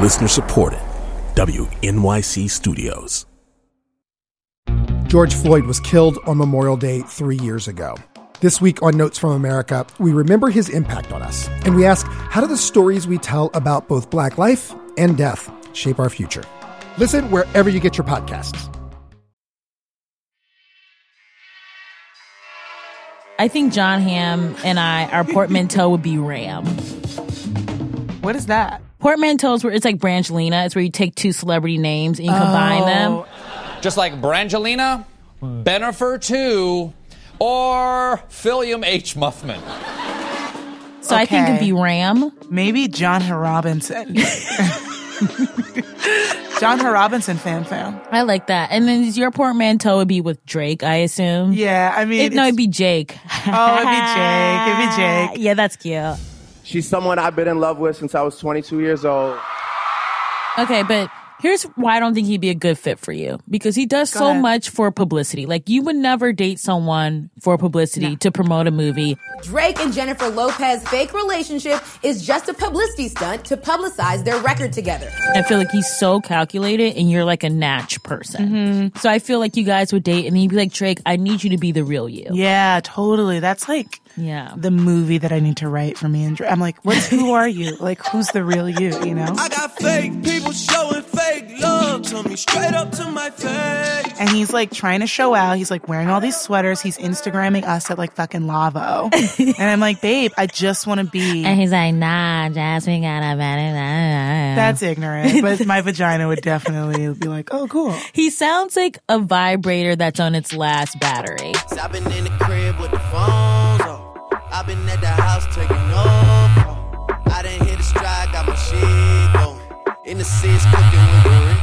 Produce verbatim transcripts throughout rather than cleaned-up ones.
Listener supported. W N Y C Studios. George Floyd was killed on Memorial Day three years ago. This week on Notes from America, we remember his impact on us. And we ask, how do the stories we tell about both Black life and death shape our future? Listen wherever you get your podcasts. I think John Hamm and I, our portmanteau would be Ram. What is that? Portmanteaus where it's like Brangelina. It's where you take two celebrity names and you combine Oh. them. Just like Brangelina, Bennifer two, or Philliam H. Muffman. So I think it'd be Ram. Maybe John Robinson. John Robinson fan fan. I like that. And then your portmanteau would be with Drake, I assume. Yeah, I mean... It, no, it'd be Jake. Oh, it'd be Jake. It'd be Jake. Yeah, that's cute. She's someone I've been in love with since I was twenty-two years old. Okay, but here's why I don't think he'd be a good fit for you. Because he does Go so ahead. much for publicity. Like, you would never date someone for publicity No. to promote a movie. Drake and Jennifer Lopez's fake relationship is just a publicity stunt to publicize their record together. I feel like he's so calculated and you're like a Natch person. Mm-hmm. So I feel like you guys would date and then you'd be like, Drake, I need you to be the real you. Yeah, totally. That's like Yeah. the movie that I need to write for me and Drake. I'm like, what's who are you? Like, who's the real you, you know? I got fake people showing fake love to me straight up to my face. And he's like trying to show out. He's like wearing all these sweaters. He's Instagramming us at like fucking Lavo. And I'm like, babe, I just want to be. And he's like, nah, Jasmine got a bad. That's ignorant. But my vagina would definitely be like, oh, cool. He sounds like a vibrator that's on its last battery. I've been in the crib with the phones on. I've been at the house taking no call. I didn't hit the stride, got my shit going. In the seats cooking with the Rick.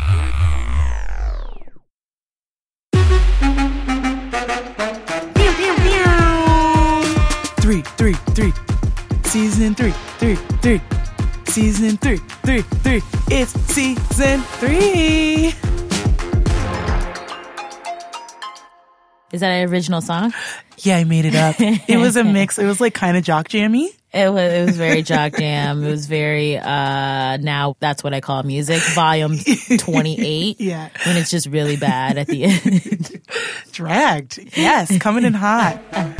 Three, three, three. Season three, three, three. Season three, three, three. It's season three. Is that an original song? Yeah, I made it up. It was a mix. It was like kind of jock jammy. It was, it was very jock jam. It was very, uh, now that's what I call music. Volume twenty-eight. Yeah. When it's just really bad at the end. Dragged. Yes, coming in hot.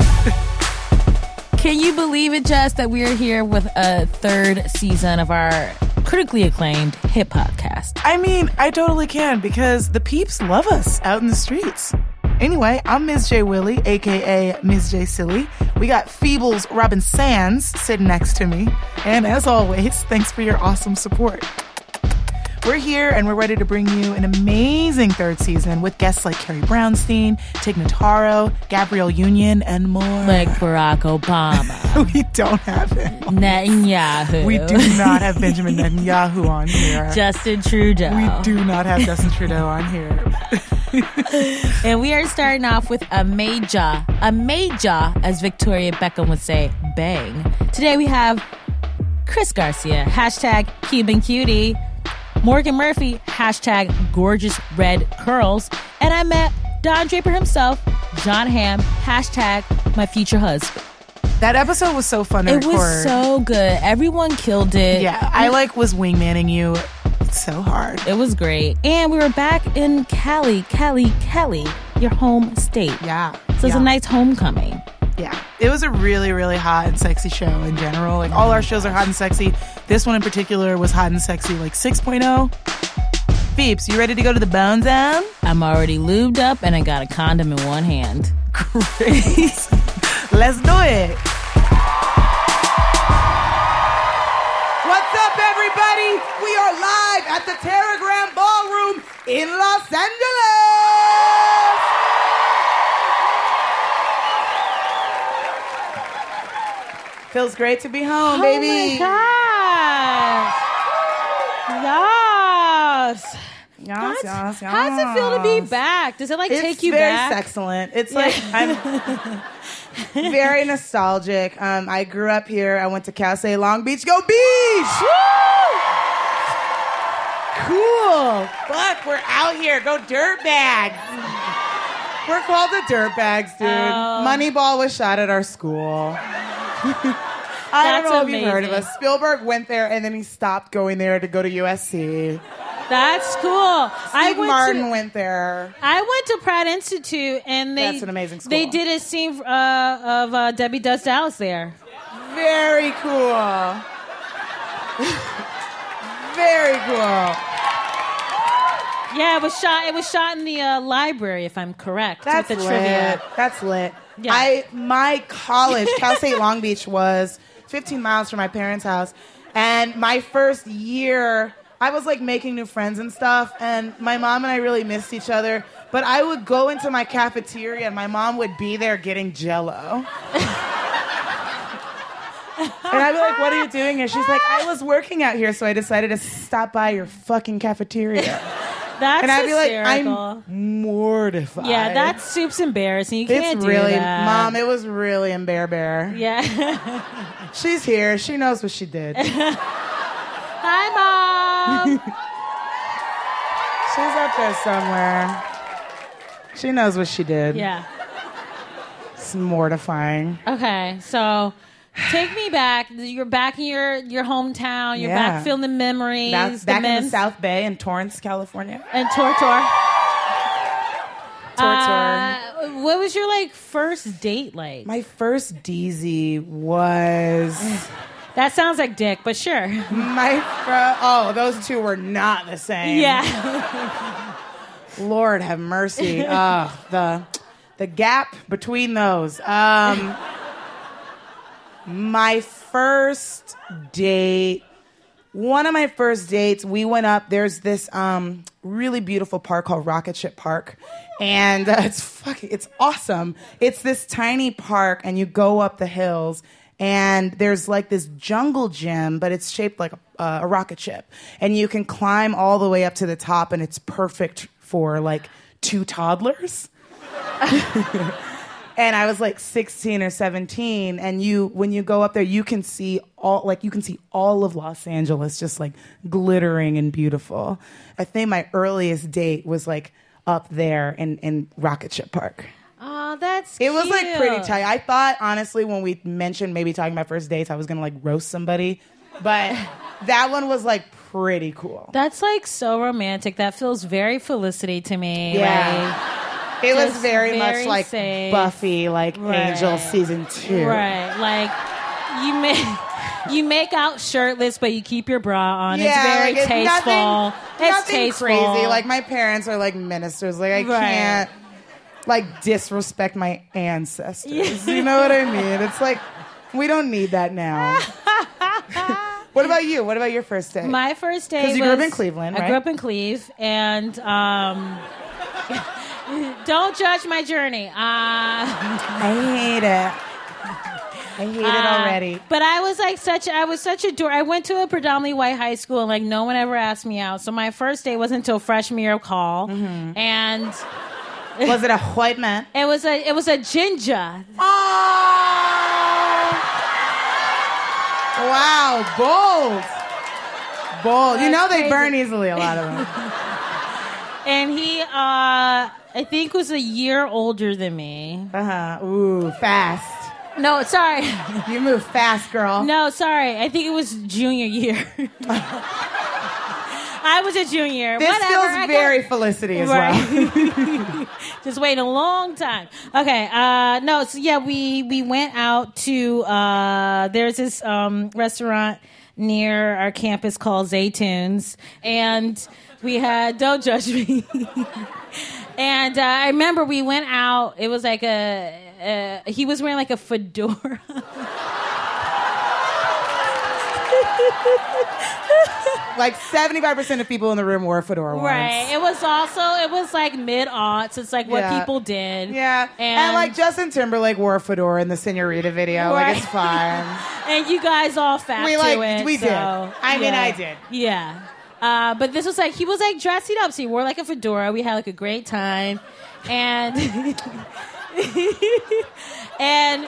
Can you believe it, Jess, that we are here with a third season of our critically acclaimed hip podcast? I mean, I totally can because the peeps love us out in the streets. Anyway, I'm Miz J. Willie, a k a. Miz J. Silly. We got Feebles Robin Sands sitting next to me. And as always, thanks for your awesome support. We're here and we're ready to bring you an amazing third season with guests like Carrie Brownstein, Tig Notaro, Gabrielle Union, and more. Like Barack Obama. We don't have him. Netanyahu. We do not have Benjamin Netanyahu on here. Justin Trudeau. We do not have Justin Trudeau on here. And we are starting off with a major, a major, as Victoria Beckham would say, bang. Today we have Chris Garcia, hashtag Cuban Cutie, Morgan Murphy, hashtag gorgeous red curls, and I met Don Draper himself, John Hamm, hashtag my future husband. That episode was so fun to It record. was so good. Everyone killed it. Yeah, I like was wingmanning you so hard. It was great. And we were back in Cali, Cali, Cali, your home state. Yeah. So it's yeah. a nice homecoming. Yeah. It was a really, really hot and sexy show in general. Like, all our shows are hot and sexy. This one in particular was hot and sexy, like six point oh. Beeps, you ready to go to the bone zone? I'm already lubed up and I got a condom in one hand. Great. Let's do it. What's up, everybody? We are live at the Terragram Ballroom in Los Angeles. Feels great to be home, baby. Oh my gosh. Yes. Yes, yes, yes. How does it feel to be back? Does it like It's take you very back? excellent. It's like I'm very nostalgic. Um, I grew up here. I went to Cal State Long Beach. Go Beach! Cool. Fuck, we're out here. Go dirtbags. We're called the Dirtbags, dude. Oh. Moneyball was shot at our school. I That's don't know amazing. if you've heard of us. Spielberg went there and then he stopped going there to go to U S C. That's cool. Steve I went Martin to, went there. I went to Pratt Institute, and they That's an amazing school. They did a scene uh, of uh, Debbie Does Dallas there. Very cool. Very cool. Yeah, it was shot. It was shot in the uh, library, if I'm correct. That's with the lit. trivia. That's lit. Yeah. I my college, Cal State Long Beach, was fifteen miles from my parents' house, and my first year, I was like making new friends and stuff, and my mom and I really missed each other. But I would go into my cafeteria, and my mom would be there getting Jell-O. And I'd be like, what are you doing here? She's like, I was working out here, so I decided to stop by your fucking cafeteria. That's And I'd be like, hysterical. I'm mortified. Yeah, that soup's embarrassing. You It's can't do really, that. Mom, it was really embar bear. Yeah. She's here. She knows what she did. She's Hi, Mom. up there somewhere. She knows what she did. Yeah. It's mortifying. Okay, so take me back. You're back in your, your hometown. You're Yeah. back feeling the memories. Back, the back in the memes. South Bay in Torrance, California. And Tor Tor. Tor Uh, what was your like first date like? My first D Z was That sounds like dick, but sure. my fr- oh, those two were not the same. Yeah. Lord have mercy. Uh, the the gap between those. Um, my first date, one of my first dates, we went up. There's this um, really beautiful park called Rocket Ship Park, and uh, it's fucking, it's awesome. It's this tiny park, and you go up the hills. And there's like this jungle gym, but it's shaped like a, uh, a rocket ship. And you can climb all the way up to the top, and it's perfect for like two toddlers. And I was like sixteen or seventeen, and you, when you go up there, you can see all, like you can see all of Los Angeles just like glittering and beautiful. I think my earliest date was like up there in, in Rocket Ship Park. Oh, that's It was like pretty cute. tight. I thought, honestly, when we mentioned maybe talking about first dates, I was going to like roast somebody. But that one was like pretty cool. That's like so romantic. That feels very Felicity to me. Yeah. It was just very, very much like safe. Buffy, like Right. Angel season two. Right. Like you make you make out shirtless, but you keep your bra on. Yeah, it's very like, it's tasteful. Nothing, it's nothing tasteful. crazy. Like my parents are like ministers. Like I Right. can't like disrespect my ancestors. You know what I mean? It's like we don't need that now. What about you? What about your first date? My first date 'Cause you was, grew up in Cleveland, I right? grew up in Cleve, and um, don't judge my journey. Uh, I hate it. I hate it already. But I was like such, I was such a dork. I went to a predominantly white high school, and like no one ever asked me out. So my first date wasn't until freshman year of call, Mm-hmm. and Was it a white man? it was a, it was a ginger. Oh! Wow, bold. Bold. You know they crazy. burn easily, a lot of them. And he, uh, I think, was a year older than me. Uh-huh. Ooh, fast. No, sorry. You move fast, girl. No, sorry. I think it was junior year. I was a junior. This Whatever. feels I very got- Felicity as Right. well. Just waiting a long time. Okay. Uh, no. So yeah, we we went out to. Uh, there's this um, restaurant near our campus called Zaytunes, and we had. Don't judge me. And uh, I remember we went out. It was like a. Uh, he was wearing like a fedora. Like seventy-five percent of people in the room wore fedora once. Right. It was also, it was like mid-aughts. It's like what Yeah. people did. Yeah. And, And, like Justin Timberlake wore a fedora in the Senorita video. Right. Like it's fine. and you guys all fat We, to like, it. we so, did. I mean, yeah. I did. Yeah. Uh, but this was like, he was like dressing up. So he wore like a fedora. We had like a great time. And, and,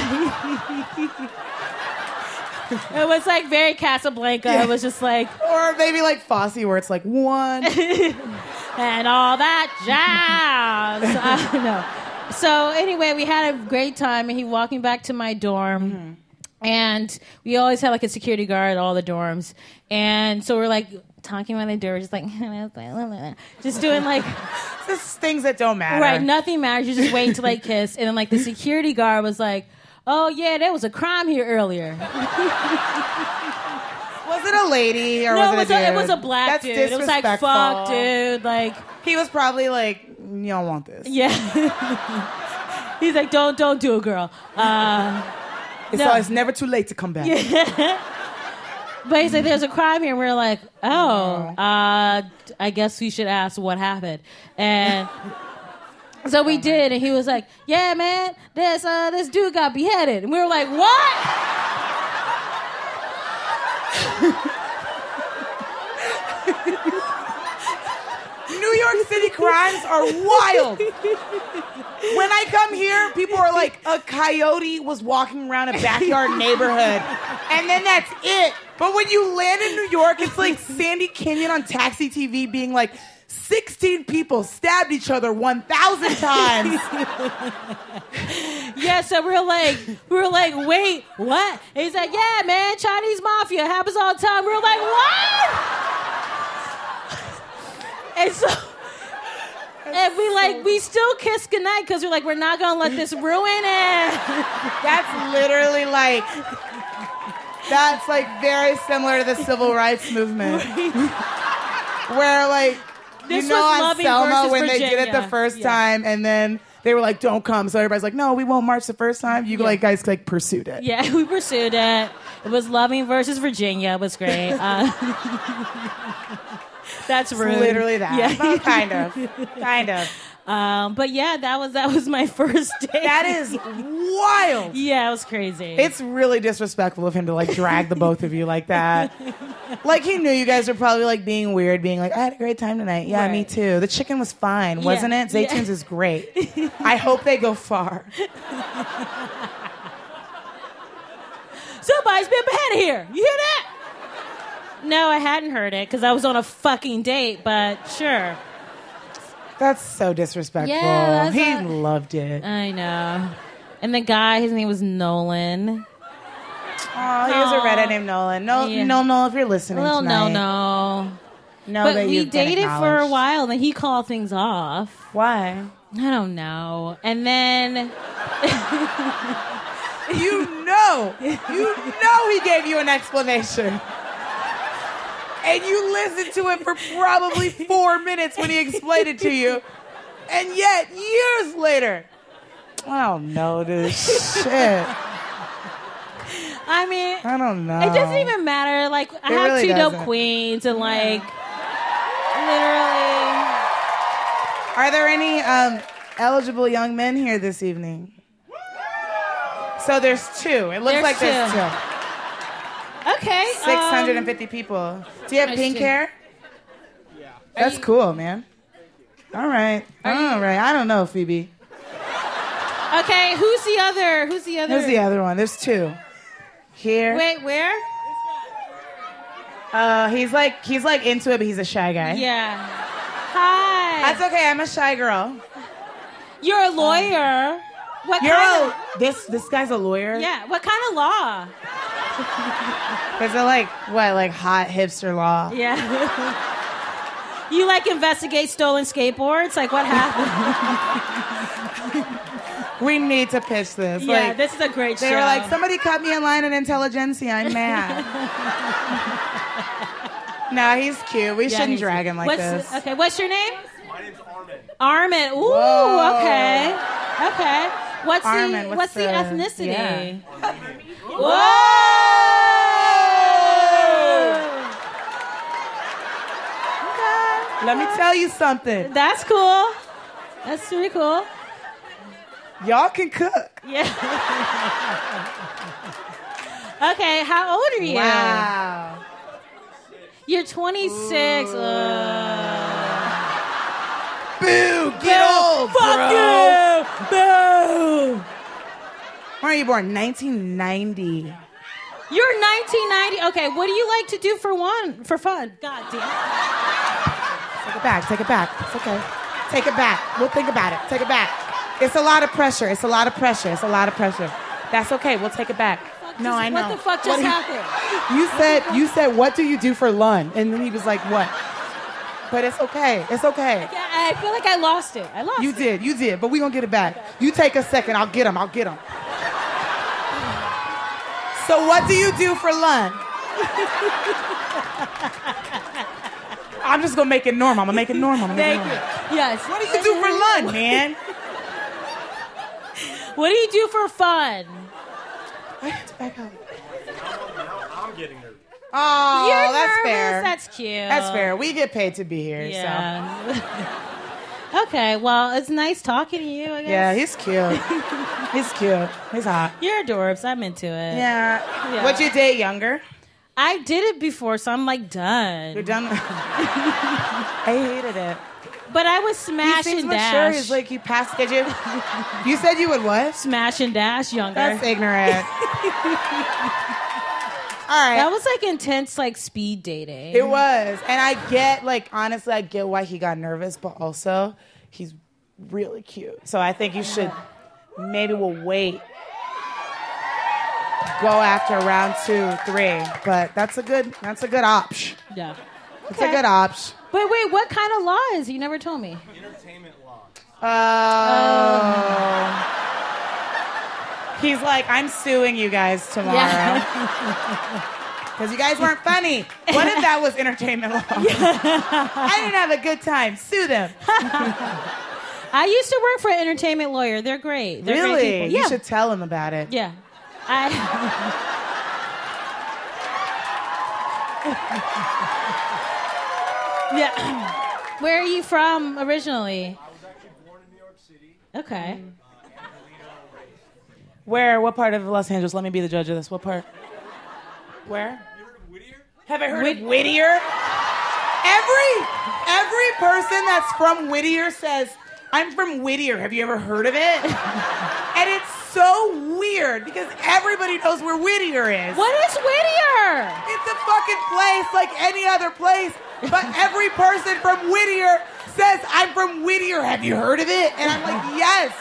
it was like very Casablanca. Yeah. It was just like, Or maybe like Fosse where it's like one. and all that jazz. I don't know. So anyway, we had a great time, and he walked me back to my dorm, And we always had like a security guard at all the dorms. And so we're like talking about the door, just like, just doing like. Just things that don't matter. Right, nothing matters. You're just waiting to like kiss. And then like the security guard was like, oh yeah, there was a crime here earlier. Was it a lady or no, was it, it was a dude? A, it was a black That's dude. It was like, fuck, dude. Like he was probably like, you don't want this. Yeah. He's like, don't, don't do it, girl. Uh, it's no. always never too late to come back. Yeah. But he's like, there's a crime here. And we're like, oh, uh, I guess we should ask what happened. And so we did, and he was like, yeah, man, this uh, this dude got beheaded. And we were like, what? New York City crimes are wild. When I come here, people are like, a coyote was walking around a backyard neighborhood. And then that's it. But when you land in New York, it's like Sandy Kenyon on Taxi T V being like, sixteen people stabbed each other one thousand times. Yeah, so we were like, we were like, wait, what? And he's like, yeah, man, Chinese mafia happens all the time. We were like, what? And so, and we like, we still kiss goodnight because we're like, we're not gonna let this ruin it. That's literally like, that's like very similar to the civil rights movement, where like. This you know was on Loving Selma versus when Virginia. they did it the first Yeah. time, and then they were like, "Don't come." So everybody's like, "No, we won't march the first time." You Yeah. like guys like pursued it. Yeah, we pursued it. It was Loving versus Virginia. It was great. Uh, that's rude. It's literally that. Yeah. Well, kind of, kind of. Um, but yeah, that was that was my first date. That is wild. Yeah, it was crazy. It's really disrespectful of him to like drag the both of you like that. Like he knew you guys were probably like being weird, being like, I had a great time tonight. Yeah, Right. me too. The chicken was fine, wasn't Yeah. it? Zaytoons Yeah. is great. I hope they go far. Somebody's been beheaded here. You hear that? No, I hadn't heard it because I was on a fucking date, but sure. That's so disrespectful. Yeah, that's he a- loved it. I know. And the guy, his name was Nolan. Oh, he was a Aw. redhead named Nolan. No, Yeah. no, no. If you're listening Well, no, tonight, no. know But that we you've been dated for a acknowledged. while, and then he called things off. Why? I don't know. And then You know, you know, he gave you an explanation, and you listened to it for probably four minutes when he explained it to you, and yet years later, I don't know this shit. I mean, I don't know. it doesn't even matter. Like, I It have really two dope doesn't. queens, and like, literally. Are there any um, eligible young men here this evening? So there's two. It looks There's like there's two. two. Okay. six hundred um, fifty people. Do you have I pink see. hair? Yeah. That's you- cool, man. All right. Are All you- right. I don't know, Phoebe. Okay, who's the other? Who's the other? Who's the other one? There's two. Here. Wait, where? Uh, he's like he's like into it, but he's a shy guy. Yeah. Hi. That's okay. I'm a shy girl. You're a lawyer. What You're kind a, this this guy's a lawyer. of? Yeah. What kind of law? Is it like what? Like hot hipster law? Yeah. You like investigate stolen skateboards? Like what happened? We need to pitch this. Yeah, like, this is a great they show. were like, somebody cut me in line at Intelligentsia. I'm mad. No, he's cute. We Yeah, shouldn't he's- drag him like what's, this. Okay, what's your name? My name's Armin. Armin. Ooh, Whoa. okay. Okay. What's Armin, the what's what's the, the- ethnicity? yeah. Whoa! Let me tell you something. That's cool. That's pretty cool. Y'all can cook. Yeah. Okay, how old are you? Wow. You're twenty-six. Uh, Boo! Get old, fuck bro. you! Boo! When are you born? nineteen ninety. You're nineteen ninety. Okay, what do you like to do for one for fun? God damn. Take it back. Take it back. It's okay. Take it back. We'll think about it. Take it back. It's a lot of pressure. It's a lot of pressure. It's a lot of pressure. That's okay. We'll take it back. No, I know. What the fuck just What he- happened? You said, you said, what do you do for Lun? And then he was like, what? But it's okay. It's okay. Yeah, I feel like I lost it. I lost You it. did. You did. But we going to get it back. You take a second. I'll get him. I'll get him. So what do you do for Lun? I'm just going to make it normal. I'm going to make it normal. I'm gonna make Thank it you. normal. Yes. What do you do for Lun, man? What do you do for fun? I have to back up. I'm getting nervous. Oh, You're that's nervous? fair. That's cute. That's fair. We get paid to be here, Yeah. Okay, well, it's nice talking to you, I so. guess. Yeah, he's cute. He's cute. He's hot. You're adorbs. I'm into it. Yeah. Yeah. Would you date younger? I did it before, so I'm like done. You're done. I hated it. But I was He smash seems and mature. dash. He's like, you passed, did you? You said you would what? Smash and dash younger. That's ignorant. All right. That was like intense, like speed dating. It was. And I get, like, honestly, I get why he got nervous, but also he's really cute. So I think you should, maybe we'll wait. Go after round two, three. But that's a good, that's a good option. Yeah. It's Okay. a good option. But wait, what kind of law is it? You never told me. Entertainment law. Oh. He's like, I'm suing you guys tomorrow. Because you guys weren't funny. What if that was entertainment law? I didn't have a good time. Sue them. I used to work for an entertainment lawyer. They're great. They're Really? Great people. You Yeah. should tell him about it. Yeah. I. Yeah. Where are you from originally? I was actually born in New York City. Okay. Where? What part of Los Angeles? Let me be the judge of this. What part? Where? You heard of Whittier? Have I heard of Whittier? Every every person that's from Whittier says, I'm from Whittier. Have you ever heard of it? And it's so weird because everybody knows where Whittier is. What is Whittier? It's a fucking place like any other place, but every person from Whittier says, I'm from Whittier. Have you heard of it? And I'm like, yes.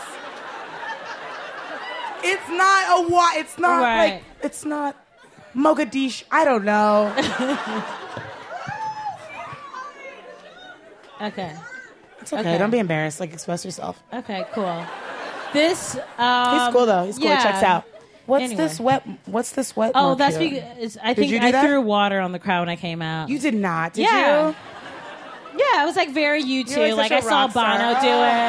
It's not a what? It's not Right. like, it's not Mogadishu. I don't know. Okay. It's okay. Okay. Don't be embarrassed. Like, express yourself. Okay, cool. This, um... He's cool, though. He's cool. yeah. He checks out. What's Anyway. this wet? What's this wet? Oh, mark that's here? because I Did think you do I that? threw water on the crowd when I came out. You did not, did Yeah. you? Yeah, it was like very you too. You're like Like, such a I saw rock star. Bono Oh.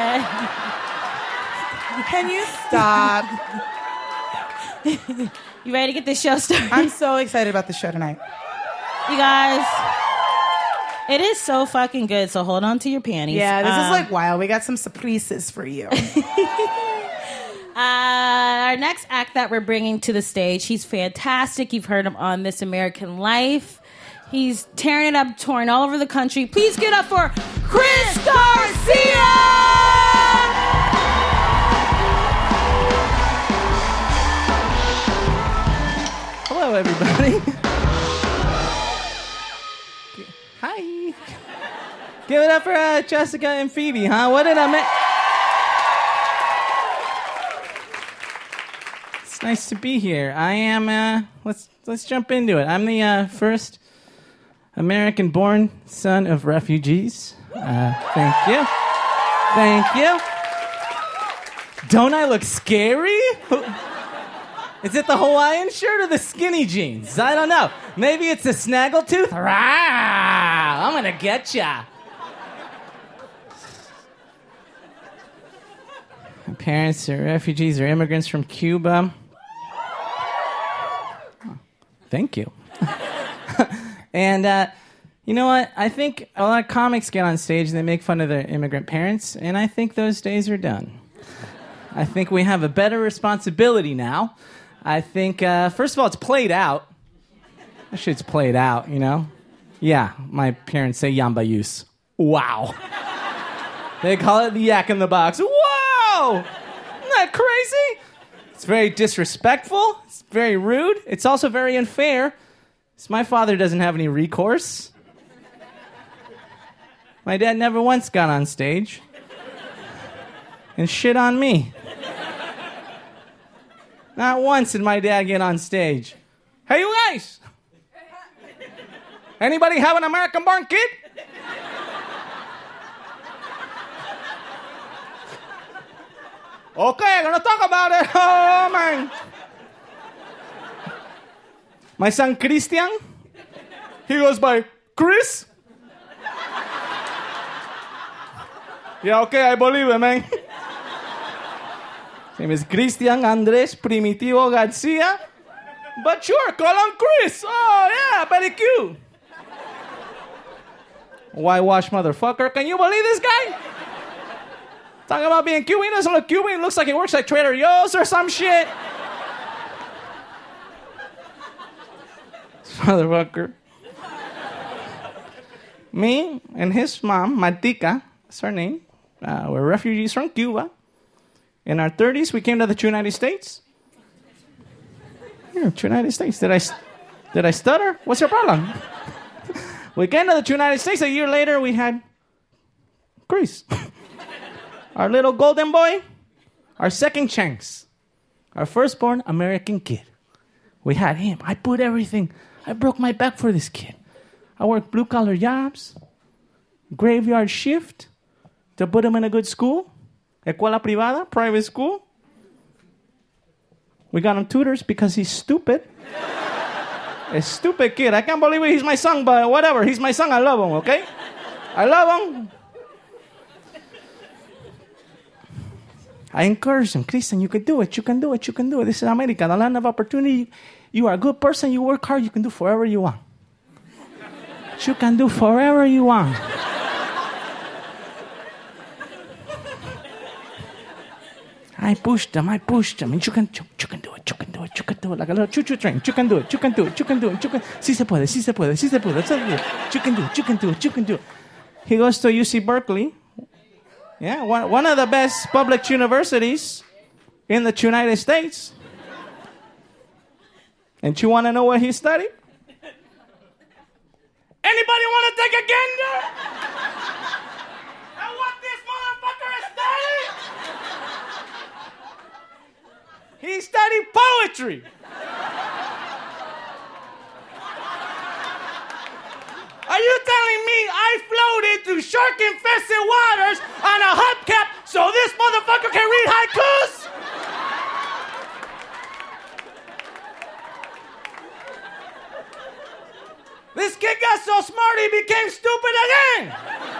do it. Can you stop? You ready to get this show started? I'm so excited about the show tonight. You guys, it is so fucking good. So hold on to your panties. Yeah, this Um, is like wild. We got some surprises for you. Uh, our next act that we're bringing to the stage, he's fantastic. You've heard him on This American Life. He's tearing it up, touring all over the country. Please get up for Chris Garcia! Hello, everybody. Hi. Give it up for uh, Jessica and Phoebe, huh? What did I miss? It's nice to be here. I am. Uh, let's let's jump into it. I'm the uh, first American-born son of refugees. Uh, thank you. Thank you. Don't I look scary? Is it the Hawaiian shirt or the skinny jeans? I don't know. Maybe it's a snaggletooth. Rah! I'm gonna get ya. My parents are refugees or immigrants from Cuba. Oh, thank you. And uh, you know what? I think a lot of comics get on stage and they make fun of their immigrant parents, and I think those days are done. I think we have a better responsibility now. I think, uh, first of all, it's played out. That shit's played out, you know? Yeah, my parents say Yamba use. Wow. They call it the yak in the box. Whoa! Isn't that crazy? It's very disrespectful. It's very rude. It's also very unfair. So my father doesn't have any recourse. My dad never once got on stage and shit on me. Not once did my dad get on stage. Hey, you guys! Anybody have an American-born kid? Okay, I'm gonna talk about it. Oh, man. My son, Christian, he goes by Chris. Yeah, okay, I believe it, man. His name is Christian Andres Primitivo Garcia. But sure, call him Chris. Oh, yeah, very cute. Whitewash motherfucker. Can you believe this guy? Talking about being Cuban. He doesn't look Cuban. He looks like he works at Trader Joe's or some shit. Motherfucker. Me and his mom, Martica, that's her name. Uh, we're refugees from Cuba. In our thirties, we came to the United States. Yeah, United States. Did I, did I stutter? What's your problem? We came to the United States. A year later, we had Chris. Our little golden boy. Our second chance. Our firstborn American kid. We had him. I put everything. I broke my back for this kid. I worked blue-collar jobs, graveyard shift, to put him in a good school, escuela privada, private school. We got him tutors because he's stupid. A stupid kid. I can't believe it. He's my son, but whatever. He's my son. I love him, okay? I love him. I encourage him. Christian, you can do it. You can do it. You can do it. This is America, the land of opportunity. You are a good person. You work hard. You can do forever you want. You can do forever you want. I pushed him. I pushed him. And you can, you, you can do it. You can do it. You can do it. Like a little choo-choo train. You can do it. You can do it. You can do it. You can. Sí se puede. Sí se puede. Sí se puede. You can do it. You can do it. You can do it. He goes to U C Berkeley. Yeah, one, one of the best public universities in the United States. And you want to know what he studied? Anybody want to take a gander? And what this motherfucker is studying? He studied poetry. Are you telling me I floated through shark-infested waters on a hubcap so this motherfucker can read haikus? This kid got so smart he became stupid again.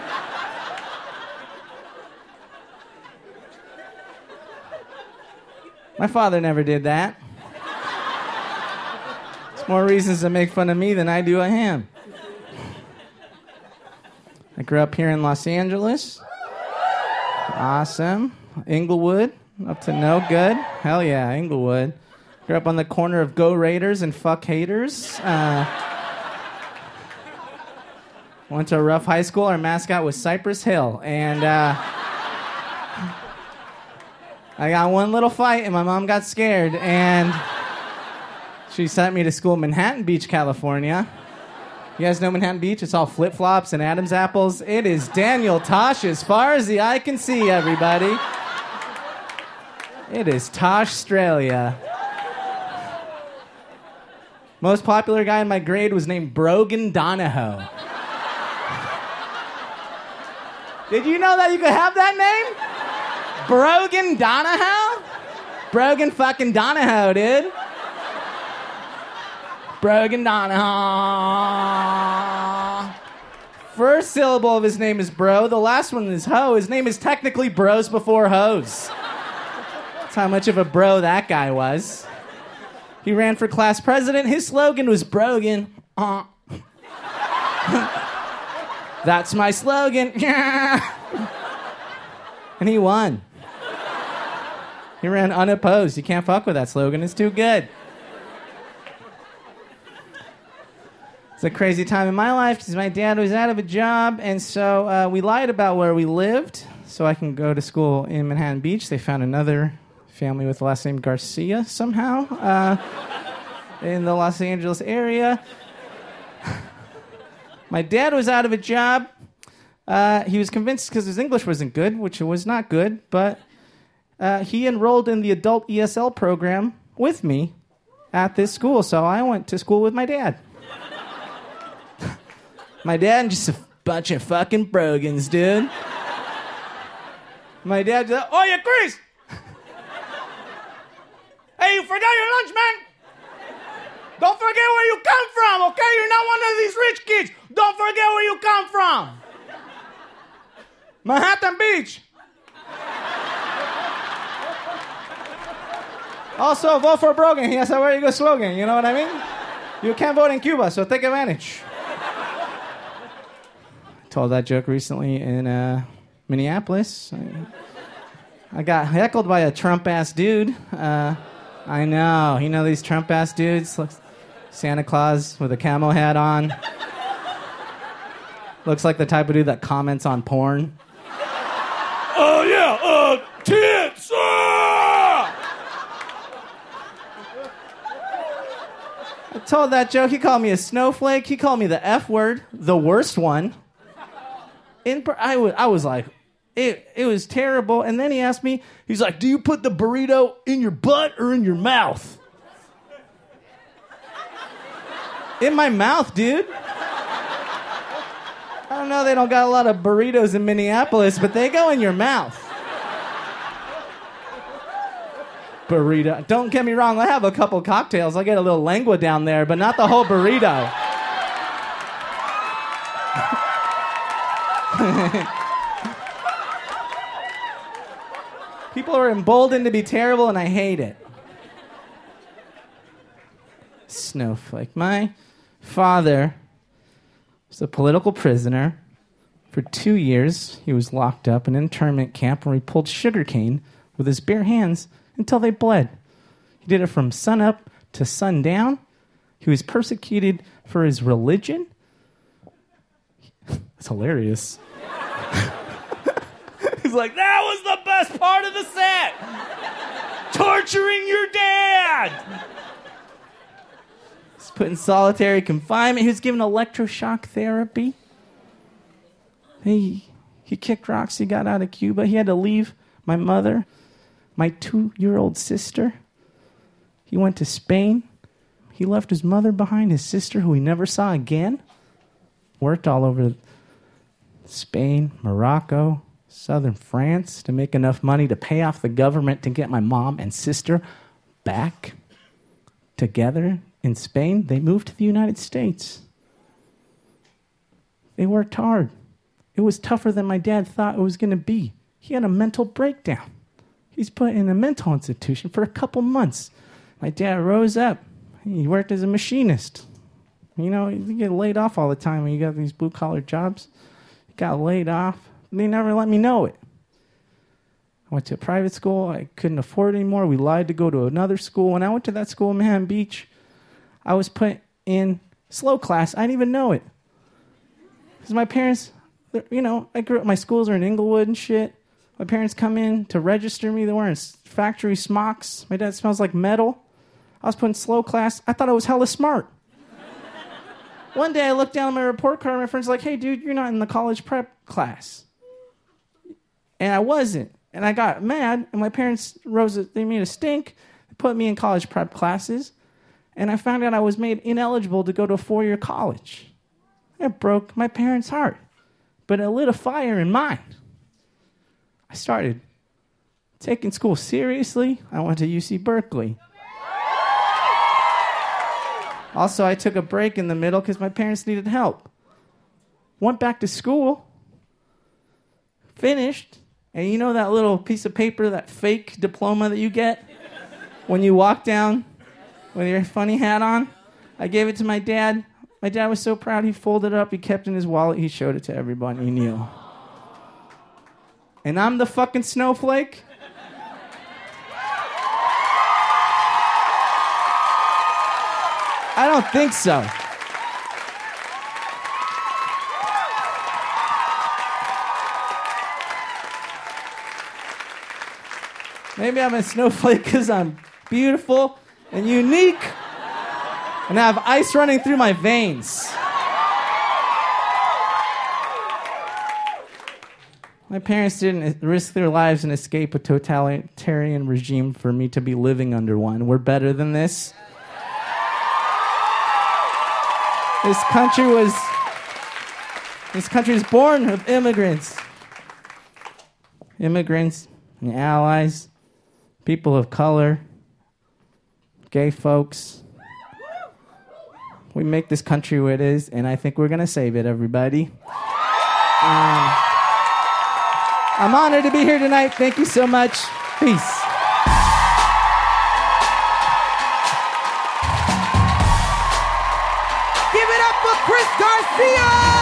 My father never did that. There's more reasons to make fun of me than I do of him. I grew up here in Los Angeles. Awesome. Inglewood, up to no good. Hell yeah, Inglewood. Grew up on the corner of Go Raiders and Fuck Haters. Uh, went to a rough high school. Our mascot was Cypress Hill. And uh, I got one little fight and my mom got scared. And she sent me to school in Manhattan Beach, California. You guys know Manhattan Beach? It's all flip-flops and Adam's apples. It is Daniel Tosh as far as the eye can see, everybody. It is Tosh-Australia. Most popular guy in my grade was named Brogan Donahoe. Did you know that you could have that name? Brogan Donahoe? Brogan fucking Donahoe, dude. Brogan Donahoe. First syllable of his name is bro. The last one is ho. His name is technically Bros Before Hoes. That's how much of a bro that guy was. He ran for class president. His slogan was Brogan. Uh. That's my slogan. And he won. He ran unopposed. You can't fuck with that slogan. It's too good. It's a crazy time in my life because my dad was out of a job, and so uh, we lied about where we lived so I can go to school in Manhattan Beach. They found another family with the last name Garcia somehow uh, in the Los Angeles area. My dad was out of a job. Uh, he was convinced because his English wasn't good, which it was not good, but uh, he enrolled in the adult E S L program with me at this school, so I went to school with my dad. My dad and just a bunch of fucking brogans, dude. My dad just, oh yeah, Chris! Hey, you forgot your lunch, man! Don't forget where you come from, okay? You're not one of these rich kids. Don't forget where you come from. Manhattan Beach. Also, vote for Brogan. He has a very good slogan, you know what I mean? You can't vote in Cuba, so take advantage. I told that joke recently in uh, Minneapolis. I, I got heckled by a Trump-ass dude. Uh, I know. You know these Trump-ass dudes? Looks Santa Claus with a camo hat on. Looks like the type of dude that comments on porn. Oh, yeah, uh, tits! Ah! I told that joke. He called me a snowflake. He called me the F word, the worst one. In per- I, was, I was like, it, it was terrible. And then he asked me, he's like, do you put the burrito in your butt or in your mouth? In my mouth, dude. I don't know, they don't got a lot of burritos in Minneapolis, but they go in your mouth. Burrito. Don't get me wrong, I have a couple cocktails. I get a little lengua down there, but not the whole burrito. People are emboldened to be terrible, and I hate it. Snowflake. My father was a political prisoner. For two years, he was locked up in an internment camp where he pulled sugarcane with his bare hands until they bled. He did it from sunup to sundown. He was persecuted for his religion. It's hilarious. He's like, that was the best part of the set! Torturing your dad! He's put in solitary confinement. He was given electroshock therapy. He, he kicked rocks. He got out of Cuba. He had to leave my mother, my two-year-old sister. He went to Spain. He left his mother behind, his sister, who he never saw again. Worked all over Spain, Morocco, southern France to make enough money to pay off the government to get my mom and sister back together in Spain. They moved to the United States. They worked hard. It was tougher than my dad thought it was going to be. He had a mental breakdown. He's put in a mental institution for a couple months. My dad rose up. He worked as a machinist. You know, you get laid off all the time when you got these blue-collar jobs. He got laid off. They never let me know it. I went to a private school. I couldn't afford it anymore. We lied to go to another school. When I went to that school in Manhattan Beach, I was put in slow class. I didn't even know it. Because my parents, you know, I grew up, my schools are in Inglewood and shit. My parents come in to register me. They're wearing factory smocks. My dad smells like metal. I was put in slow class. I thought I was hella smart. One day I looked down at my report card and my friend's like, hey, dude, you're not in the college prep class. And I wasn't. And I got mad, and my parents rose, a, they made a stink. They put me in college prep classes, and I found out I was made ineligible to go to a four-year college. It broke my parents' heart, but it lit a fire in mine. I started taking school seriously. I went to U C Berkeley. Also, I took a break in the middle because my parents needed help. Went back to school, finished, and you know that little piece of paper, that fake diploma that you get when you walk down with your funny hat on? I gave it to my dad. My dad was so proud, he folded it up, he kept it in his wallet, he showed it to everybody he knew. And I'm the fucking snowflake? I don't think so. Maybe I'm a snowflake because I'm beautiful and unique and I have ice running through my veins. My parents didn't risk their lives and escape a totalitarian regime for me to be living under one. We're better than this. This country was this country is born of immigrants. Immigrants and allies, people of color, gay folks. We make this country what it is, and I think we're gonna save it, everybody. Um, I'm honored to be here tonight. Thank you so much. Peace. Give it up for Chris Garcia!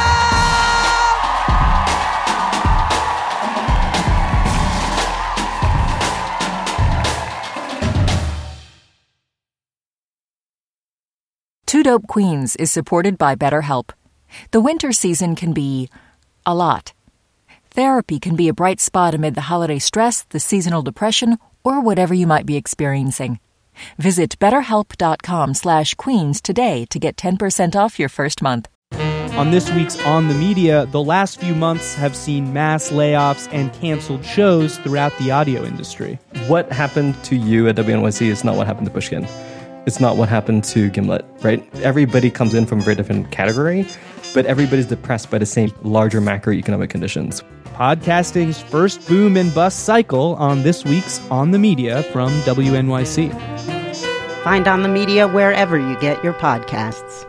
Two Dope Queens is supported by BetterHelp. The winter season can be a lot. Therapy can be a bright spot amid the holiday stress, the seasonal depression, or whatever you might be experiencing. Visit betterhelp.com slash queens today to get ten percent off your first month. On this week's On the Media, the last few months have seen mass layoffs and canceled shows throughout the audio industry. What happened to you at W N Y C is not what happened to Pushkin. It's not what happened to Gimlet, right? Everybody comes in from a very different category, but everybody's depressed by the same larger macroeconomic conditions. Podcasting's first boom and bust cycle on this week's On the Media from W N Y C. Find On the Media wherever you get your podcasts.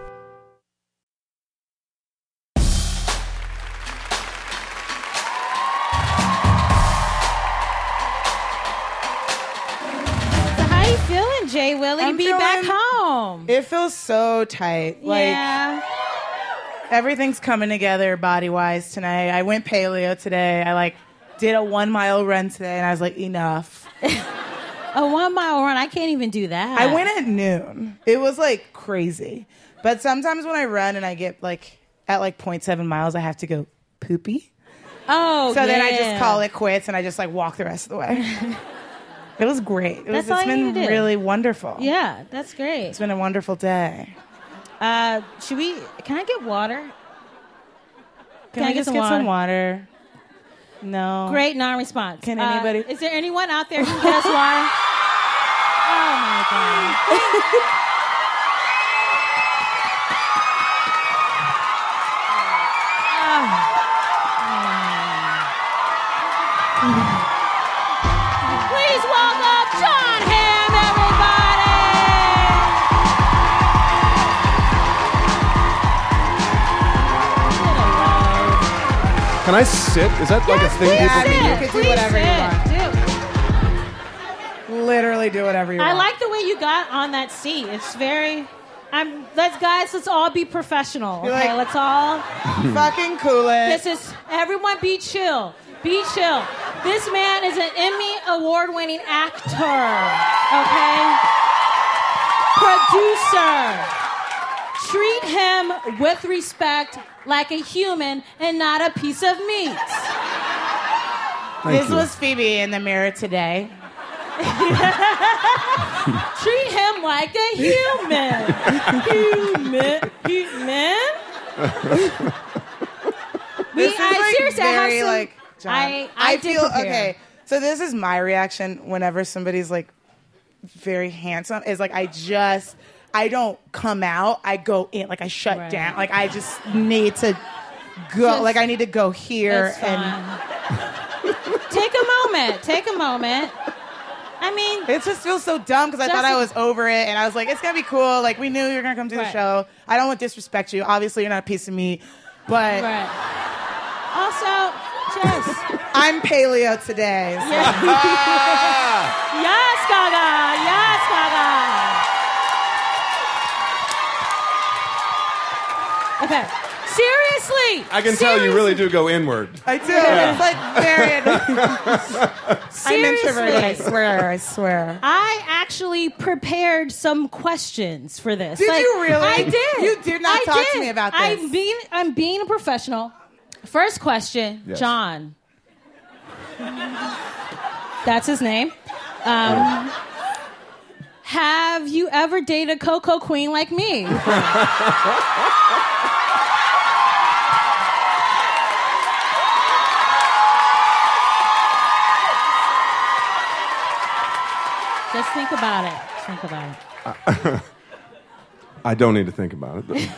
Jay Willie, I'm be feeling, back home. It feels so tight. Like, yeah. Everything's coming together body-wise tonight. I went paleo today. I, like, did a one-mile run today, and I was like, enough. A one-mile run? I can't even do that. I went at noon. It was, like, crazy. But sometimes when I run and I get, like, at, like, zero point seven miles, I have to go poopy. Oh, So yeah. then I just call it quits, and I just, like, walk the rest of the way. It was great. It was, That's all it's you been need to do. really wonderful. Yeah, that's great. It's been a wonderful day. Uh, should we, can I get water? Can, I, get just some get water? some water? No. Great non-response. Can Uh, anybody? is there anyone out there who can get us water? Oh, my God. Please welcome John Hamm, everybody! Can I sit? Is that like a thing? Yeah, I people mean, do? you can do Please whatever sit. you want. Literally do whatever you I want. like the way you got on that seat. It's very... I'm, let's guys, let's all be professional. You're Okay, like, let's all fucking cool it. This is everyone. Be chill. Be chill. This man is an Emmy award-winning actor. Okay, producer. Treat him with respect, like a human and not a piece of meat. Thank this you. was Phoebe in the mirror today. Treat him like a human. Human. Human. We, This is I like seriously, I very have some, like. John, I, I, did feel prepare. okay. So this is my reaction whenever somebody's like very handsome. Is like I just I don't come out. I go in. Like I shut Right. down. Like I just need to go. Just- like I need to go here That's and. Take a moment. Take a moment. I mean, It just feels so dumb because I thought I was over it, and I was like, it's gonna be cool. Like we knew you were gonna come to the Right. show. I don't want to disrespect you. Obviously, you're not a piece of meat, but right. Also, just I'm paleo today. so- yes, Gaga. Yes, Gaga. Okay. Seriously. I can tell you really do go inward. I do. Yeah. It's like very. I'm Seriously. introverted. I swear. I swear. I actually prepared some questions for this. Did Like, you really? I did. You did not I talk to did. me about I'm this. being, I'm being a professional. First question, Yes. John. That's his name. Um, have you ever dated a Coco Queen like me? Just think about it. Just think about it. I, I don't need to think about it. But the,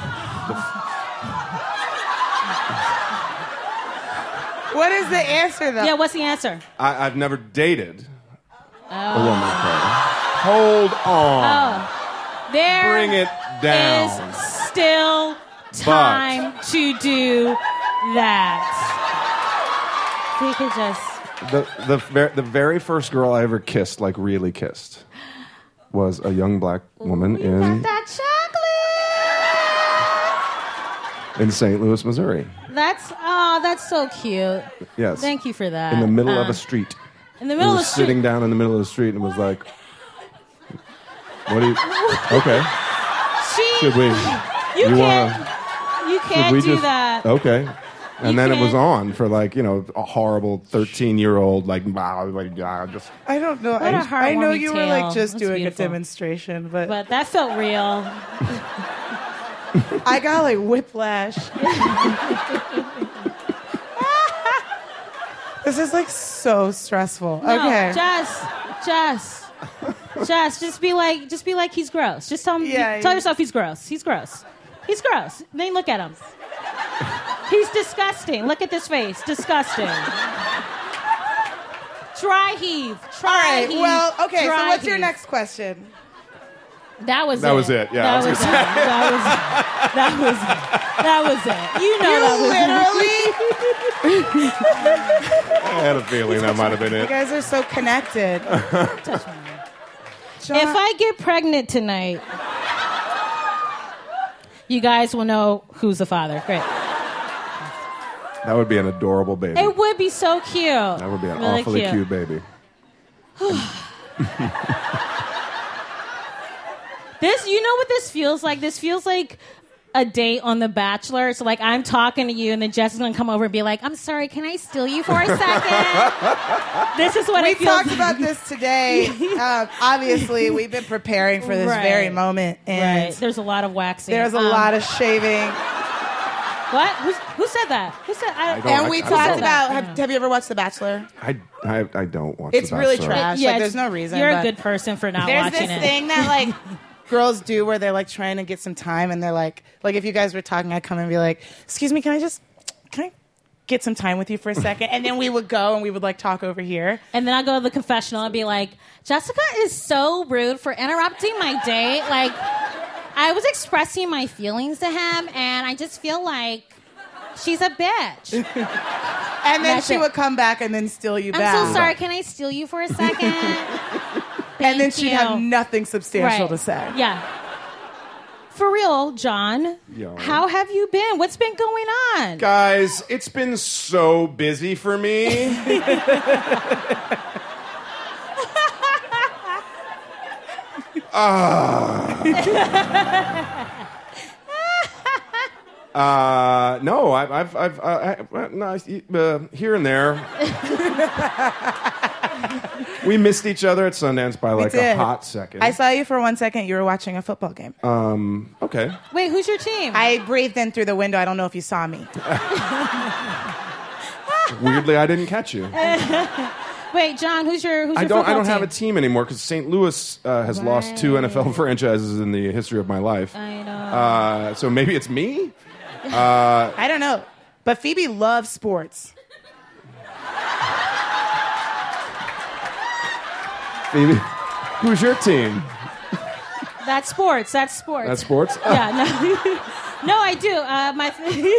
What is the answer, though? Yeah, what's the answer? I, I've never dated Oh. a woman of color. Hold on. Oh. There Bring it down. is still time to do that. We could just... The the ver- the very first girl I ever kissed, like really kissed, was a young black woman in That chocolate! in Saint Louis, Missouri. That's, oh, that's so cute. Yes. Thank you for that. In the middle of Uh, a street. In the middle we of were the street. sitting down in the middle of the street and was like, "What do you? Okay, She, should we? You, can't, wanna? you Should can't we do just? that. Okay." And You then it was can't- on for like, you know, a horrible thirteen-year-old, like, bah, like ah, just. I don't know. What I, a I know heartwarming you were like tale. just That's doing beautiful. a demonstration, but, But that felt real. I got like whiplash. This is like so stressful. No, Okay. Jess, Jess, Jess, just be like, just be like he's gross. Just tell him, Yeah, tell yeah. yourself he's gross. He's gross. He's gross. Then look at him. He's disgusting. Look at this face. Disgusting. Try heave. Try All right. heave. Well, okay. So Try what's your heave. next question? That was That it. was it, yeah, I That was was it. gonna say. That was it. That was it. That was it. You know You that was literally. I had a feeling that might have been You it. guys are so connected. John- If I get pregnant tonight, you guys will know who's the father. Great. That would be an adorable baby. It would be so cute. That would be an Really awfully cute, baby. This, you know what this feels like? This feels like a date on The Bachelor. So, like, I'm talking to you, and then Jess is going to come over and be like, I'm sorry, can I steal you for a second? This is what we it feels talked like. about this today. Um, obviously, we've been preparing for this Right. very moment, and Right. There's a lot of waxing. there's a Um, lot of shaving. What? Who's, who said that? Who said I, I don't- And we I- I talked don't- about. Have, have you ever watched The Bachelor? I, I, I don't watch It's The really Bachelor. trash. Yeah, like, there's it's- no reason. You're a but good person for not There's watching this it. thing that like girls do where they're like trying to get some time, and they're like, like if you guys were talking, I'd come and be like, "Excuse me, can I just, can I get some time with you for a second?" And then we would go and we would like talk over here. And then I'll go to the confessional and be like, Jessica is so rude for interrupting my date. Like, I was expressing my feelings to him, and I just feel like she's a bitch. And then That's she it. would come back and then steal you I'm back. so sorry. Can I steal you for a second? And then Thank she'd you. have nothing substantial Right. to say. Yeah. For real, John, Yo. how have you been? What's been going on? Guys, it's been so busy for me. uh, uh, no, I've, I've, I've uh, I, no, uh, here and there. We missed each other at Sundance by like We a did. hot second. I saw you for one second. You were watching a football game. Um, okay. Wait, who's your team? I breathed in through the window. I don't know if you saw me. Weirdly, I didn't catch you. Wait, John, who's your who's I your don't. I football don't have a team? team anymore because Saint Louis uh, has lost two N F L franchises in the history of my life. I know. Uh, so maybe it's me. Uh, I don't know. But Phoebe loves sports. Phoebe, who's your team? That's sports. That's sports. That's sports. Yeah, no, no, I do. Uh, my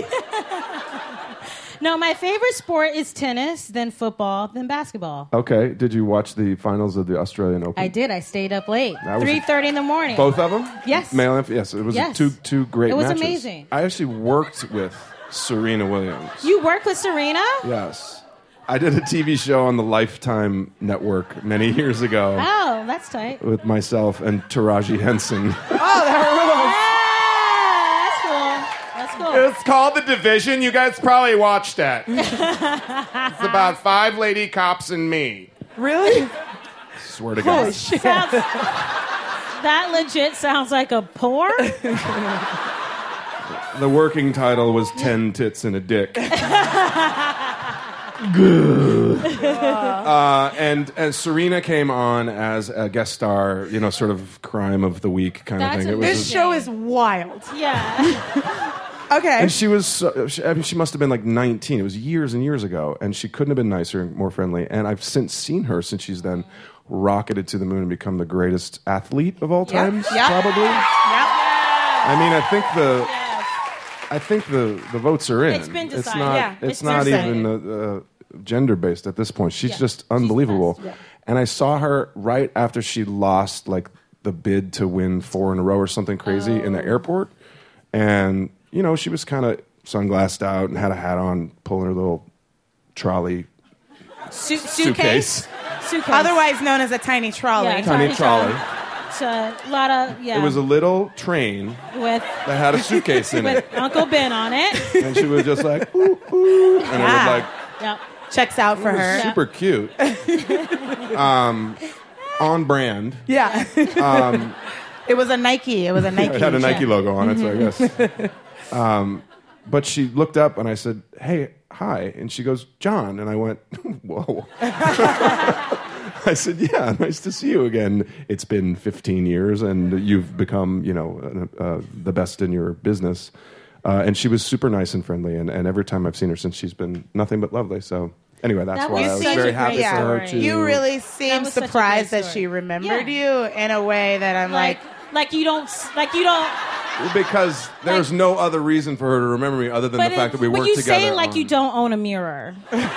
no, my favorite sport is tennis, then football, then basketball. Okay. Did you watch the finals of the Australian Open? I did. I stayed up late, That was- three thirty in the morning. Both of them? Yes. Male and yes. It was Yes. two two great It was matches. amazing. I actually worked with Serena Williams. You work with Serena? Yes. I did a T V show on the Lifetime Network many years ago Oh, that's tight. with myself and Taraji Henson. Oh, that Yeah, that's cool. That's cool. It was called The Division. You guys probably watched that. It's about five lady cops and me. Really? Swear to Holy God. shit. Sounds- that legit sounds like a porn. The working title was Ten Tits and a Dick. good. uh, and and Serena came on as a guest star, you know, sort of crime of the week kind That's of thing. It was this just- show is wild. Yeah. Okay. And she was, so, she, I mean, she must have been like nineteen. It was years and years ago, and she couldn't have been nicer and more friendly. And I've since seen her since she's then rocketed to the moon and become the greatest athlete of all times, Yep. probably. Yep. I mean, I think the, I think the, the votes are in. It's been It's decided. not. Yeah, it's, it's not decided. even uh, uh, gender based at this point. She's Yeah. just unbelievable. She's the best, And I saw her right after she lost like the bid to win four in a row or something crazy in Oh. the airport, and you know she was kind of sunglassed out and had a hat on, pulling her little trolley Su- suitcase. Suitcase. Otherwise known as a tiny trolley. Yeah, Tiny trolley. It's a lot of, yeah. It was a little train with that had a suitcase in with it, Uncle Ben on it. and she was just like, ooh, ooh, and Yeah. it was like. Yep. Checks out for It was her. super cute. um, on brand. Yeah. Um, It was a Nike. It was a Nike. it had a Nike Yeah. logo on it, so I Mhm. guess. Um, but she looked up and I said, "Hey, hi," and she goes, "John," and I went, "Whoa." I said, "Yeah, nice to see you again. It's been fifteen years, and you've become, you know, uh, uh, the best in your business." Uh, and she was super nice and friendly, and, and every time I've seen her since, she's been nothing but lovely. So anyway, that's That why was I was such very a happy great for her story. to. You really That seem was such a surprised great that she story. remembered Yeah. you in a way that I'm like, Like, like you don't, like you don't. Because there's no other reason for her to remember me other than But the fact it- that we but worked you together. say it like on- you don't own a mirror.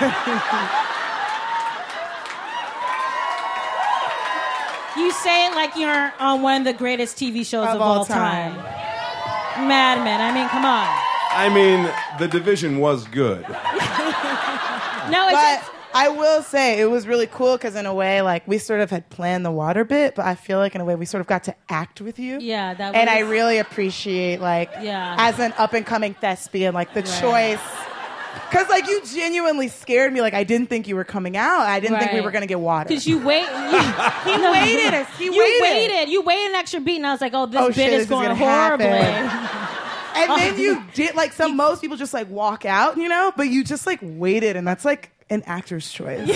You say it like you're on one of the greatest T V shows of, Of all all time. Mad Men. I mean, come on. I mean, The Division was good. No, it's but I will say it was really cool because in a way, like we sort of had planned the water bit, but I feel like in a way we sort of got to act with you. Yeah, that And was- I really appreciate like Yeah. as an up and coming thespian, like the Right. choice. Because like you genuinely scared me. Like I didn't think you were coming out. I didn't think we Right. were gonna get water. Because you wait. You, He waited. He you waited. waited. You waited an extra beat, and I was like, "Oh, this Oh, bit shit, is this is going gonna horribly." happen. And then you did like some most people just like walk out, you know, but you just like waited, and that's like an actor's choice. It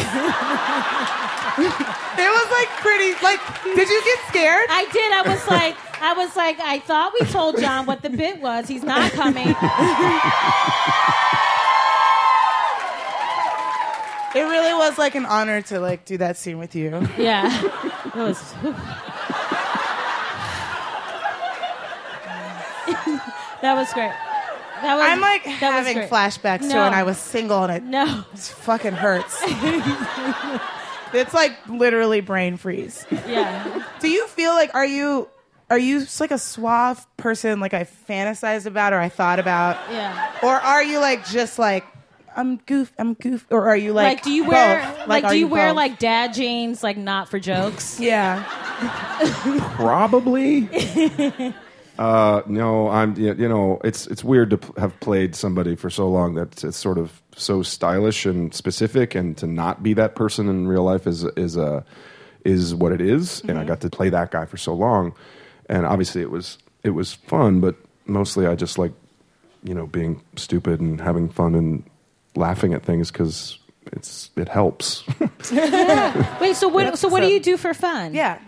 was like pretty. Like, did you get scared? I did. I was like, I was like, I thought we told John what the bit was. He's not coming. It really was like an honor to like do that scene with you. Yeah, it was. That was great. That was. I'm like that was having great. flashbacks to No. when I was single, and it No. just fucking hurts. It's like literally brain freeze. Yeah. Do you feel like are you are you just like a suave person like I fantasized about or I thought about? Yeah. Or are you like just like I'm goof I'm goof or are you like Like, do you wear both? like, are do you wear both? like dad jeans, like not for jokes? Yeah. Probably. Uh, no, I'm. You know, it's it's weird to p- have played somebody for so long that it's sort of so stylish and specific, and to not be that person in real life is is a is what it is. And I got to play that guy for so long, and obviously it was it was fun, but mostly I just like, you know, being stupid and having fun and laughing at things because it's it helps. Wait, so what? So what do you do for fun? Yeah.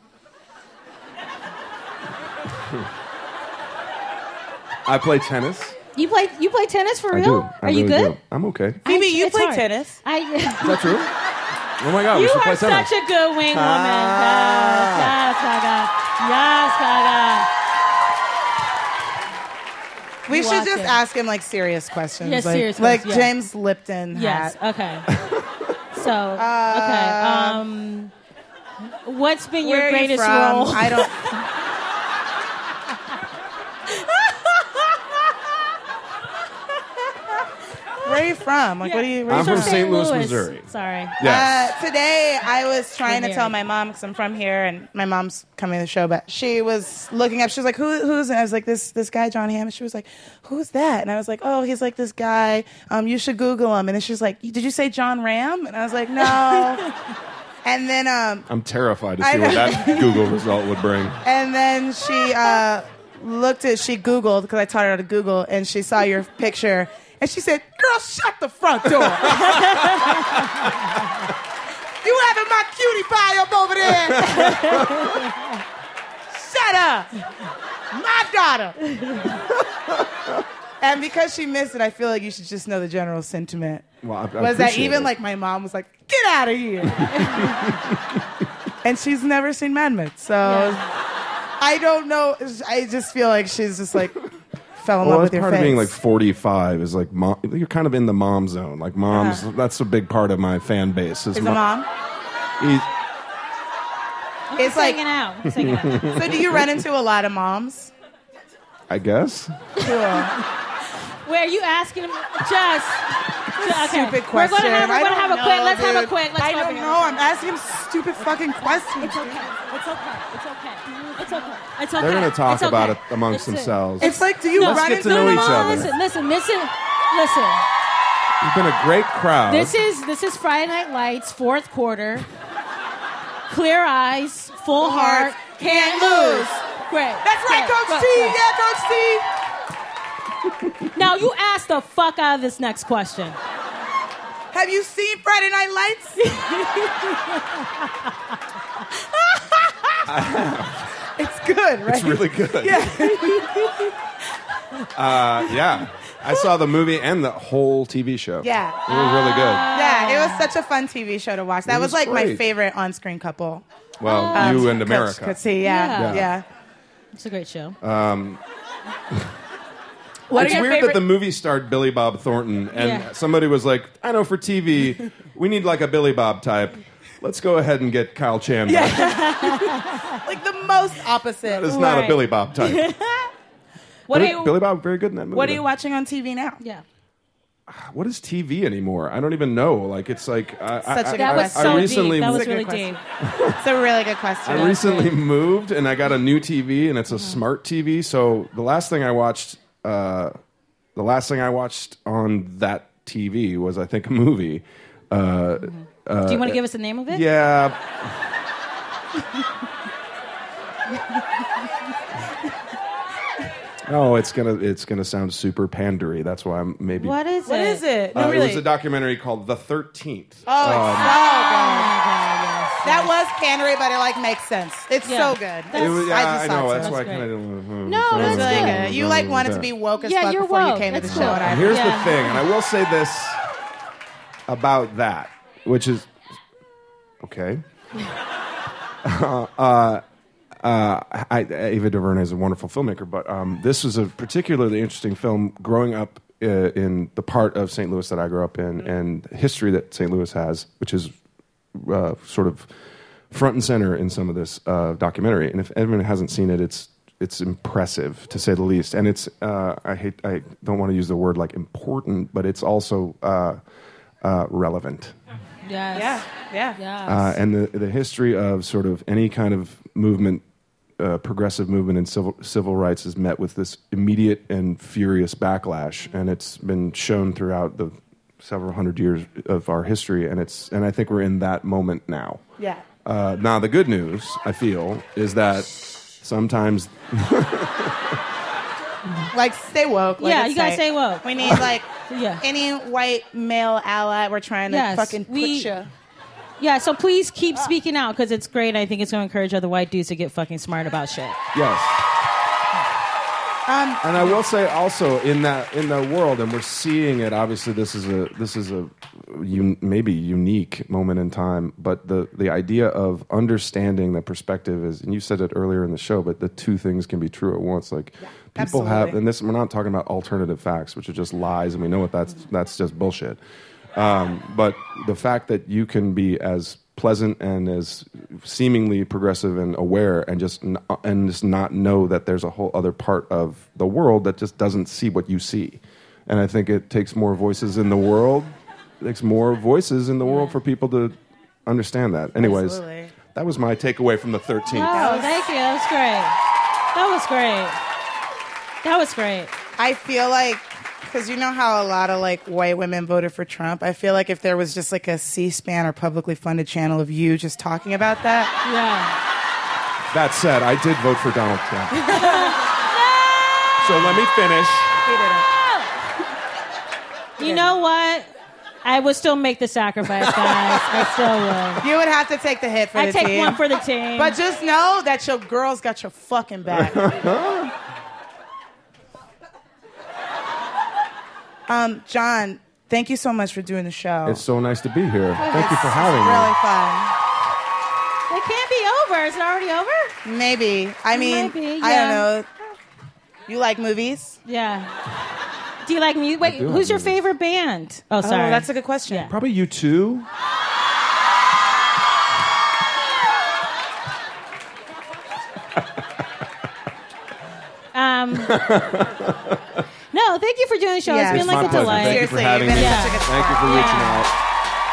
I play tennis. You play you play tennis for I real? do. I Are you really good? do. I'm okay. Phoebe, I- you it's play hard. tennis. I. Is that true? Oh my god, we You should play are tennis. such a good wing woman. Ah. Yes, yes, Gaga. Yes, Gaga. We You should watch just it. ask him like serious questions. Yes, like, serious like questions, yeah. James Lipton. Yes. hat. Okay. So okay. Um, what's been your Where are you greatest from? role? I don't. Where are you from? Like, what are you? Where are I'm you from Saint Louis, Missouri. Sorry. Yes. Uh, today I was trying to We're tell married. my mom because I'm from here and my mom's coming to the show, but she was looking up. She was like, "Who? Who's?" And I was like, "This this guy, John Hamm." And she was like, "Who's that?" And I was like, "Oh, he's like this guy. Um, you should Google him." And then she was like, "Did you say John Ram?" And I was like, "No." And then um, I'm terrified to I see what know. that Google result would bring. and then she uh, looked at she Googled because I taught her how to Google, and she saw your picture. And she said, girl, shut the front door. You having my cutie pie up over there. Shut up. My daughter. And because she missed it, I feel like you should just know the general sentiment. Well, I, I was that appreciate even it. like my mom was like, get out of here. And she's never seen Mad Men. So I don't know. I just feel like she's just like fell in Well, love that's with your part face. of being like forty-five is like mom, you're kind of in the mom zone. Like moms, Yeah. that's a big part of my fan base. Is mo- a mom? He's- It's He's like, hanging out. He's hanging out. so do you run into a lot of moms? I guess. Cool. Where are you asking him? Just. Okay. Stupid We're question. gonna have, we're I gonna don't have a know, quick. Let's have a dude. quick. Let's I go don't over here. know. I'm asking him stupid fucking questions. It's okay. It's okay. It's okay. It's okay. It's okay. They're going to talk It's okay. about it amongst It's it. themselves. It's like, do you Let's run get into to know no, each no, other. Listen, listen, listen, listen. You've been a great crowd. This is this is Friday Night Lights, fourth quarter. Clear eyes, full heart, can't lose. Great. That's right, Great. Coach Great. T. Great. Yeah, Coach T. Now you ask the fuck out of this next question. Have you seen Friday Night Lights? It's good, right? It's really good. Yeah. Uh, yeah. I saw the movie and the whole T V show. Yeah. It was really good. Yeah, it was such a fun T V show to watch. That It was, was like my great. favorite on-screen couple. Well, Um, you and Coach- America. Coach T, yeah, Yeah. yeah. Yeah. It's a great show. Um, What it's are your weird favorite- that the movie starred Billy Bob Thornton, and Yeah. somebody was like, I know for T V, we need like a Billy Bob type. Let's go ahead and get Kyle Chandler. Like the most opposite. That is not a Right. Billy Bob type. What Billy, are you? Billy Bob, very good in that movie. What are you watching on T V now? Yeah. What is T V anymore? I don't even know. Like, it's like I, Such I, a good I, question. I So recently deep. That was It's a good really question. deep. It's a really good question. I recently moved and I got a new T V and it's a smart T V. So the last thing I watched, uh, the last thing I watched on that T V was I think a movie. Uh, uh, Do you want to give us the name of it? Yeah. Oh, it's gonna it's gonna sound super pandery. That's why I'm maybe. What is What it? is it? No, Uh, really. It was a documentary called The Thirteenth. Oh, it's Um, so good. That was pandery, but it like makes sense. It's Yeah. so good. it was, yeah, I I, just know. thought so. That's why I That's kind of great. didn't. No, It's that's really good. good. You like wanted to be woke as Yeah, fuck you're before you woke. came to That's the show. cool. And I, Here's Yeah. the thing, and I will say this about that, which is okay. uh, uh, uh, I, Ava DuVernay is a wonderful filmmaker, but um, this was a particularly interesting film. Growing up uh, in the part of Saint Louis that I grew up in, and history that Saint Louis has, which is uh, sort of front and center in some of this uh, documentary. And if anyone hasn't seen it, it's it's impressive to say the least. And it's uh, I hate I don't want to use the word like important, but it's also uh, uh, relevant. Yes. yeah, yeah. Yes. Uh, and the the history of sort of any kind of movement, uh, progressive movement in civil civil rights is met with this immediate and furious backlash, and it's been shown throughout the several hundred years of our history, and it's and I think we're in that moment now. Yeah. Uh, now the good news I feel is that sometimes Like, stay woke. Like Yeah, it's you gotta like- stay woke. We need, like, Yeah. any white male ally. We're trying to Yes, fucking we- put you. Yeah, so please keep speaking out because it's great. I think it's going to encourage other white dudes to get fucking smart about shit. yes. Um, And I will say also in that in the world, and we're seeing it. Obviously, this is a this is a un, maybe unique moment in time. But the the idea of understanding the perspective is, and you said it earlier in the show, but the two things can be true at once. Like people have, absolutely. and this we're not talking about alternative facts, which are just lies, and we know what that's that's just bullshit. Um, but the fact that you can be as pleasant and as seemingly progressive and aware and just n- and just not know that there's a whole other part of the world that just doesn't see what you see. And I think it takes more voices in the world. It takes more voices in the world for people to understand that. Anyways, Absolutely. that was my takeaway from the thirteenth. Oh, thank you. That was great. That was great. That was great. I feel like, because you know how a lot of like white women voted for Trump. I feel like if there was just like a C-SPAN or publicly funded channel of you just talking about that. Yeah. That said, I did vote for Donald Trump. So let me finish. He did it. You know what? I would still make the sacrifice, guys. I still would. You would have to take the hit for I the take team. one for the team. But just know that your girl's got your fucking back. um, John, thank you so much for doing the show. It's so nice to be here. Thank you for having It's me. really fun. It can't be over. Is it already over? Maybe. I mean, Maybe, I yeah. don't know. You like movies? Yeah. Do you like music? Wait, do who's like your movies. favorite band? Oh, sorry. Oh, that's a good question. Probably you too. Um, no, thank you for doing the show. Yeah, it's been It's like my a pleasure. delight. Thank you for Seriously, having you've me. been such a good Thank you for sport. reaching Yeah. out.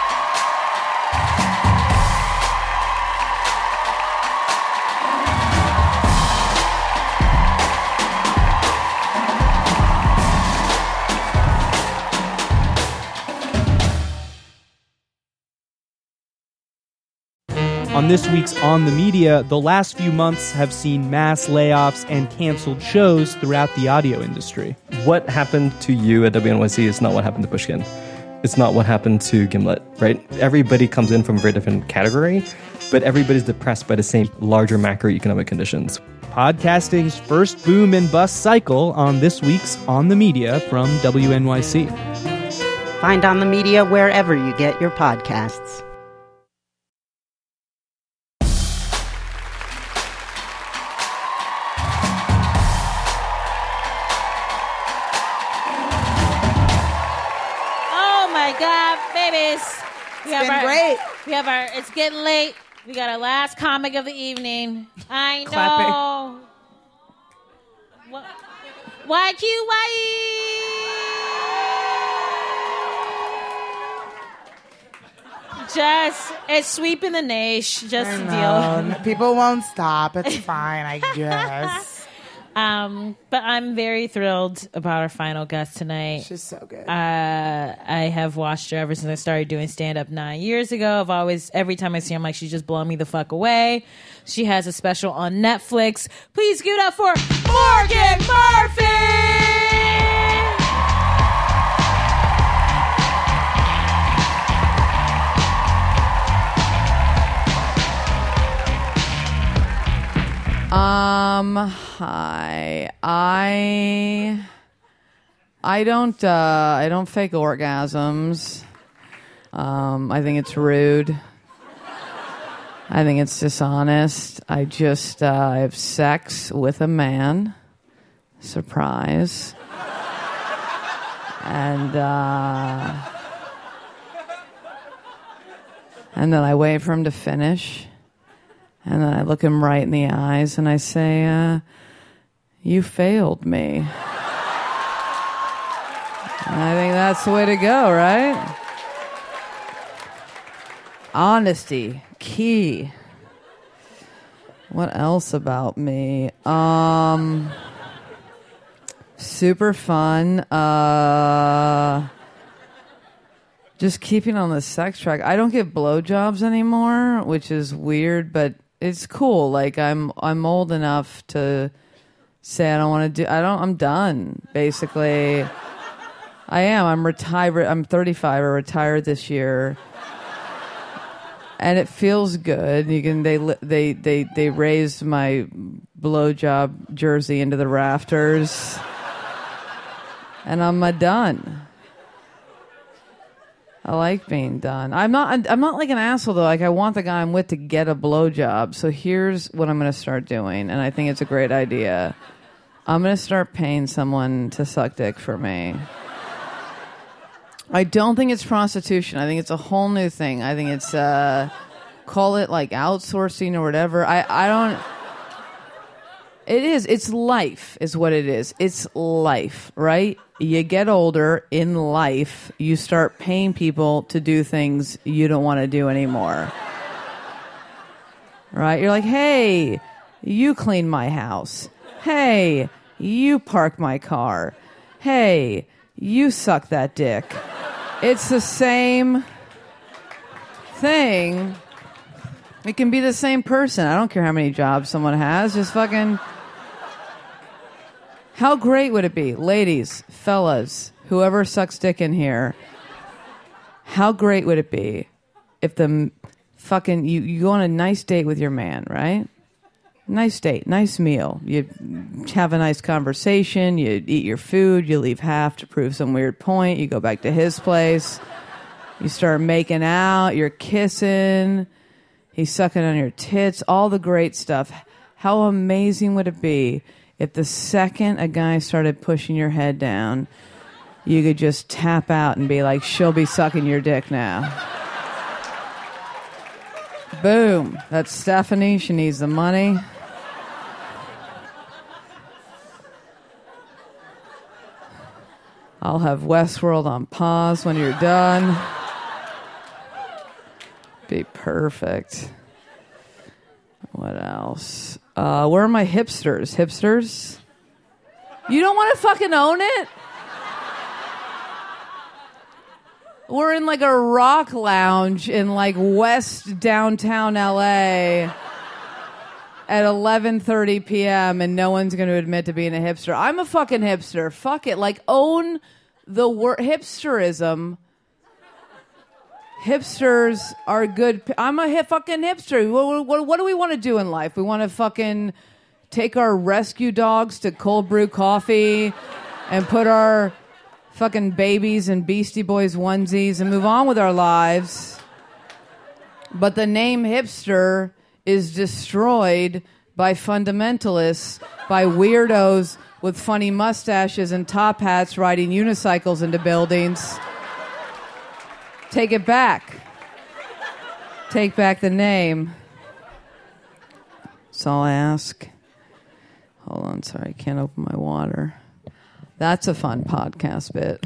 On this week's On the Media, the last few months have seen mass layoffs and canceled shows throughout the audio industry. What happened to you at W N Y C is not what happened to Pushkin. It's not what happened to Gimlet, right? Everybody comes in from a very different category, but everybody's depressed by the same larger macroeconomic conditions. Podcasting's first boom and bust cycle on this week's On the Media from W N Y C. Find On the Media wherever you get your podcasts. Oh my God, babies! We It's have been our, great. We have our. It's getting late. We got our last comic of the evening. I know. Clapping. What? Y Q Y. Just it's sweeping the nation. Just I to know. deal. People won't stop. It's fine, I guess. Um, but I'm very thrilled about our final guest tonight. She's so good. Uh, I have watched her ever since I started doing stand up nine years ago. I've always, every time I see her, I'm like, she's just blowing me the fuck away. She has a special on Netflix. Please give it up for Morgan Murphy! Um, hi. I I don't uh I don't fake orgasms. Um, I think it's rude. I think it's dishonest. I just uh, I have sex with a man. Surprise. And uh and then I wait for him to finish. And then I look him right in the eyes and I say, uh, you failed me. And I think that's the way to go, right? Honesty, key. What else about me? Um, super fun. Uh, just keeping on the sex track. I don't get blowjobs anymore, which is weird, but it's cool. Like I'm, I'm old enough to say I don't want to do. I don't. I'm done. Basically, I am. I'm retired. I'm thirty-five. I retired this year, and it feels good. You can. They. They. They. They raised my blowjob jersey into the rafters, and I'm uh, done. I like being done. I'm not. I'm not like an asshole though. Like I want the guy I'm with to get a blowjob. So here's what I'm going to start doing, and I think it's a great idea. I'm going to start paying someone to suck dick for me. I don't think it's prostitution. I think it's a whole new thing. I think it's uh, call it like outsourcing or whatever. I. I don't. It is. It's life is what it is. It's life, right? You get older in life, you start paying people to do things you don't want to do anymore. Right? You're like, hey, you clean my house. Hey, you park my car. Hey, you suck that dick. It's the same thing. It can be the same person. I don't care how many jobs someone has. Just fucking... How great would it be, ladies, fellas, whoever sucks dick in here, how great would it be if the m- fucking, you, you go on a nice date with your man, right? Nice date, nice meal. You have a nice conversation, you eat your food, you leave half to prove some weird point, you go back to his place, you start making out, you're kissing, he's sucking on your tits, all the great stuff. How amazing would it be if the second a guy started pushing your head down, you could just tap out and be like, she'll be sucking your dick now. Boom. That's Stephanie. She needs the money. I'll have Westworld on pause when you're done. Be perfect. What else? Uh, where are my hipsters? Hipsters? You don't want to fucking own it? We're in like a rock lounge in like West downtown L A at eleven thirty p.m. and no one's going to admit to being a hipster. I'm a fucking hipster. Fuck it. Like, own the word hipsterism. Hipsters are good. P- I'm a hip fucking hipster. What, what, what do we want to do in life? We want to fucking take our rescue dogs to cold brew coffee and put our fucking babies in Beastie Boys onesies and move on with our lives. But the name hipster is destroyed by fundamentalists, by weirdos with funny mustaches and top hats riding unicycles into buildings. Take it back. Take back the name. That's all I ask. Hold on, sorry, I can't open my water. That's a fun podcast bit.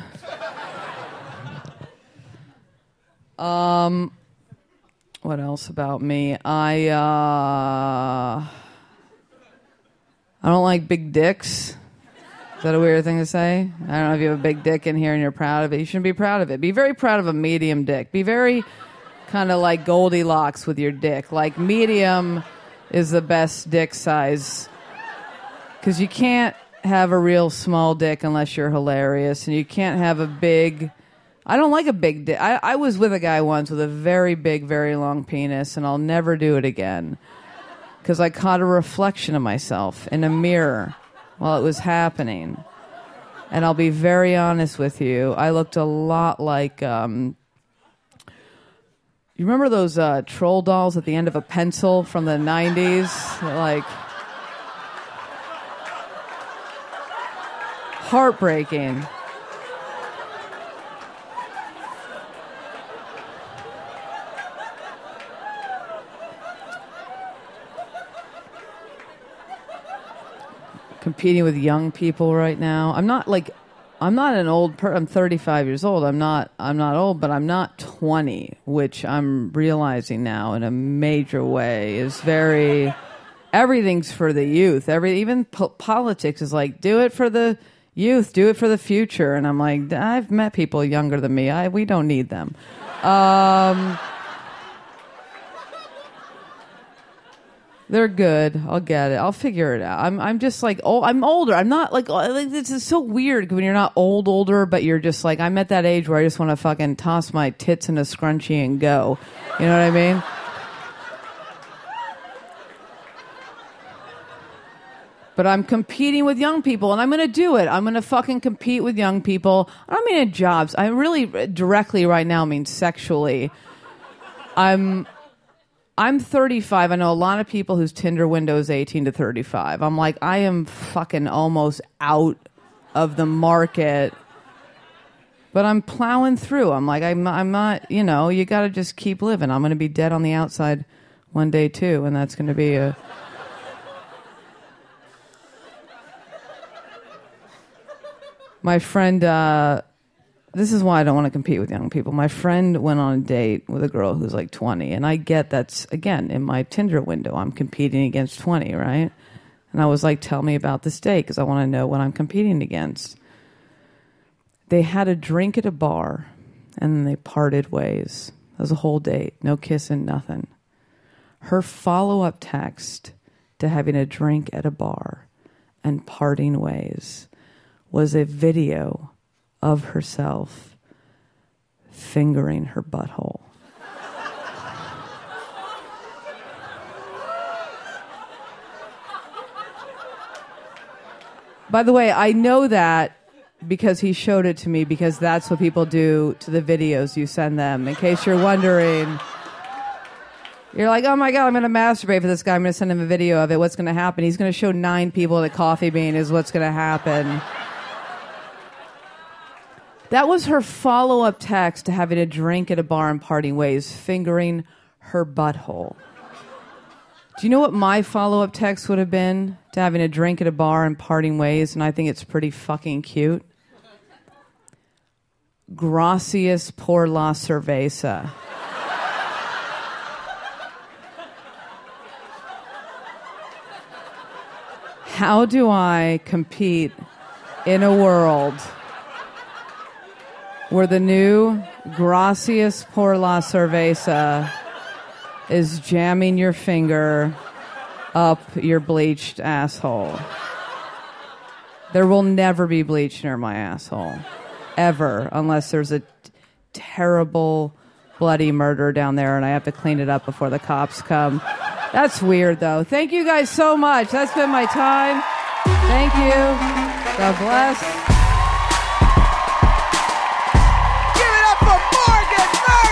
Um, what else about me? I uh, I don't like big dicks. Is that a weird thing to say? I don't know if you have a big dick in here and you're proud of it. You shouldn't be proud of it. Be very proud of a medium dick. Be very kind of like Goldilocks with your dick. Like, medium is the best dick size. Because you can't have a real small dick unless you're hilarious. And you can't have a big... I don't like a big dick. I, I was with a guy once with a very big, very long penis, and I'll never do it again. Because I caught a reflection of myself in a mirror while it was happening. And I'll be very honest with you, I looked a lot like... Um, you remember those uh, troll dolls at the end of a pencil from the nineties? Like... heartbreaking. Competing with young people right now. I'm not like, I'm not an old per. I'm thirty-five years old. I'm not. I'm not old, but I'm not twenty, which I'm realizing now in a major way is very. Everything's for the youth. Every even po- politics is like, do it for the youth, do it for the future. And I'm like, I've met people younger than me. I we don't need them. Um, They're good. I'll get it. I'll figure it out. I'm I'm just like, oh, I'm older. I'm not like, like this is so weird when you're not old, older, but you're just like, I'm at that age where I just want to fucking toss my tits in a scrunchie and go. You know what I mean? But I'm competing with young people, and I'm going to do it. I'm going to fucking compete with young people. I don't mean in jobs. I really directly right now mean sexually. I'm... I'm thirty-five. I know a lot of people whose Tinder window is eighteen to thirty-five. I'm like, I am fucking almost out of the market. But I'm plowing through. I'm like, I'm, I'm not, you know, you got to just keep living. I'm going to be dead on the outside one day too, and that's going to be a... My friend... Uh, This is why I don't want to compete with young people. My friend went on a date with a girl who's like twenty, and I get that's, again, in my Tinder window. I'm competing against twenty, right? And I was like, tell me about this date, because I want to know what I'm competing against. They had a drink at a bar, and then they parted ways. That was a whole date. No kissing, nothing. Her follow-up text to having a drink at a bar and parting ways was a video of herself fingering her butthole. By the way, I know that because he showed it to me, because that's what people do to the videos you send them. In case you're wondering, you're like, oh my God, I'm going to masturbate for this guy. I'm going to send him a video of it. What's going to happen? He's going to show nine people that Coffee Bean is what's going to happen. That was her follow-up text to having a drink at a bar and parting ways, fingering her butthole. Do you know what my follow-up text would have been to having a drink at a bar and parting ways? And I think it's pretty fucking cute. Gracias por la cerveza. How do I compete in a world where the new Gracias por la cerveza is jamming your finger up your bleached asshole? There will never be bleach near my asshole. Ever. Unless there's a t- terrible bloody murder down there and I have to clean it up before the cops come. That's weird, though. Thank you guys so much. That's been my time. Thank you. God bless. Give it up for Morgan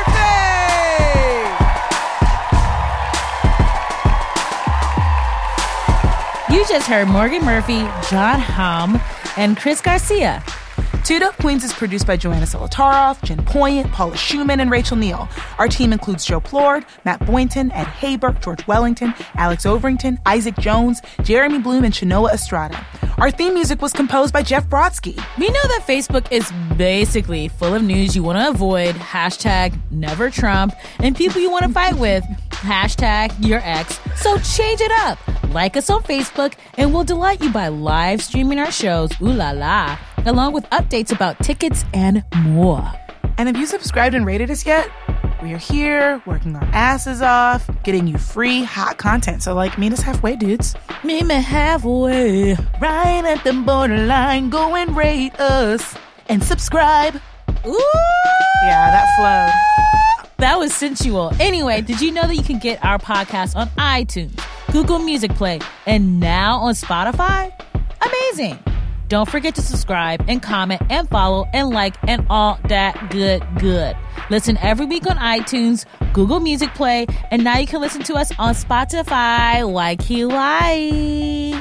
Murphy! You just heard Morgan Murphy, John Hamm, and Chris Garcia. Two Dope Queens is produced by Joanna Solitaroff, Jen Poyant, Paula Schumann, and Rachel Neal. Our team includes Joe Plord, Matt Boynton, Ed Haber, George Wellington, Alex Overington, Isaac Jones, Jeremy Bloom, and Shanoa Estrada. Our theme music was composed by Jeff Brodsky. We know that Facebook is basically full of news you want to avoid, hashtag never Trump, and people you want to fight with, hashtag your ex. So change it up. Like us on Facebook, and we'll delight you by live streaming our shows, ooh la la, along with updates about tickets and more. And have you subscribed and rated us yet? We're here, working our asses off, getting you free, hot content. So, like, meet us halfway, dudes. Meet me halfway. Right at the borderline, go and rate us. And subscribe. Ooh! Yeah, that flowed. That was sensual. Anyway, did you know that you can get our podcast on iTunes, Google Music Play, and now on Spotify? Amazing. Don't forget to subscribe and comment and follow and like and all that good, good. Listen every week on iTunes, Google Music Play, and now you can listen to us on Spotify. Waikiki Wai.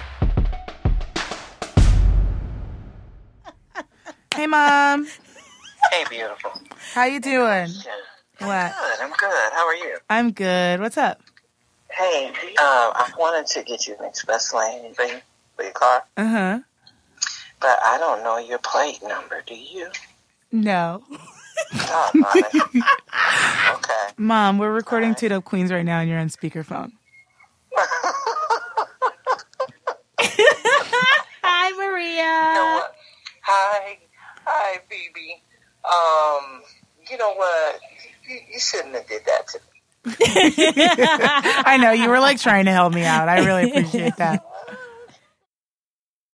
Hey, Mom. Hey, beautiful. How you doing? I'm What? good. I'm good. How are you? I'm good. What's up? Hey, uh, I wanted to get you an express lane thing for your car, Uh-huh. but I don't know your plate number. Do you? No. Oh, my. Okay. Mom, we're recording Two Dope Queens right now, and you're on speakerphone. Hi, Maria. You know what? Hi. Hi, Phoebe. Um, you know what? You, you shouldn't have did that to me. I know. You were, like, trying to help me out. I really appreciate that.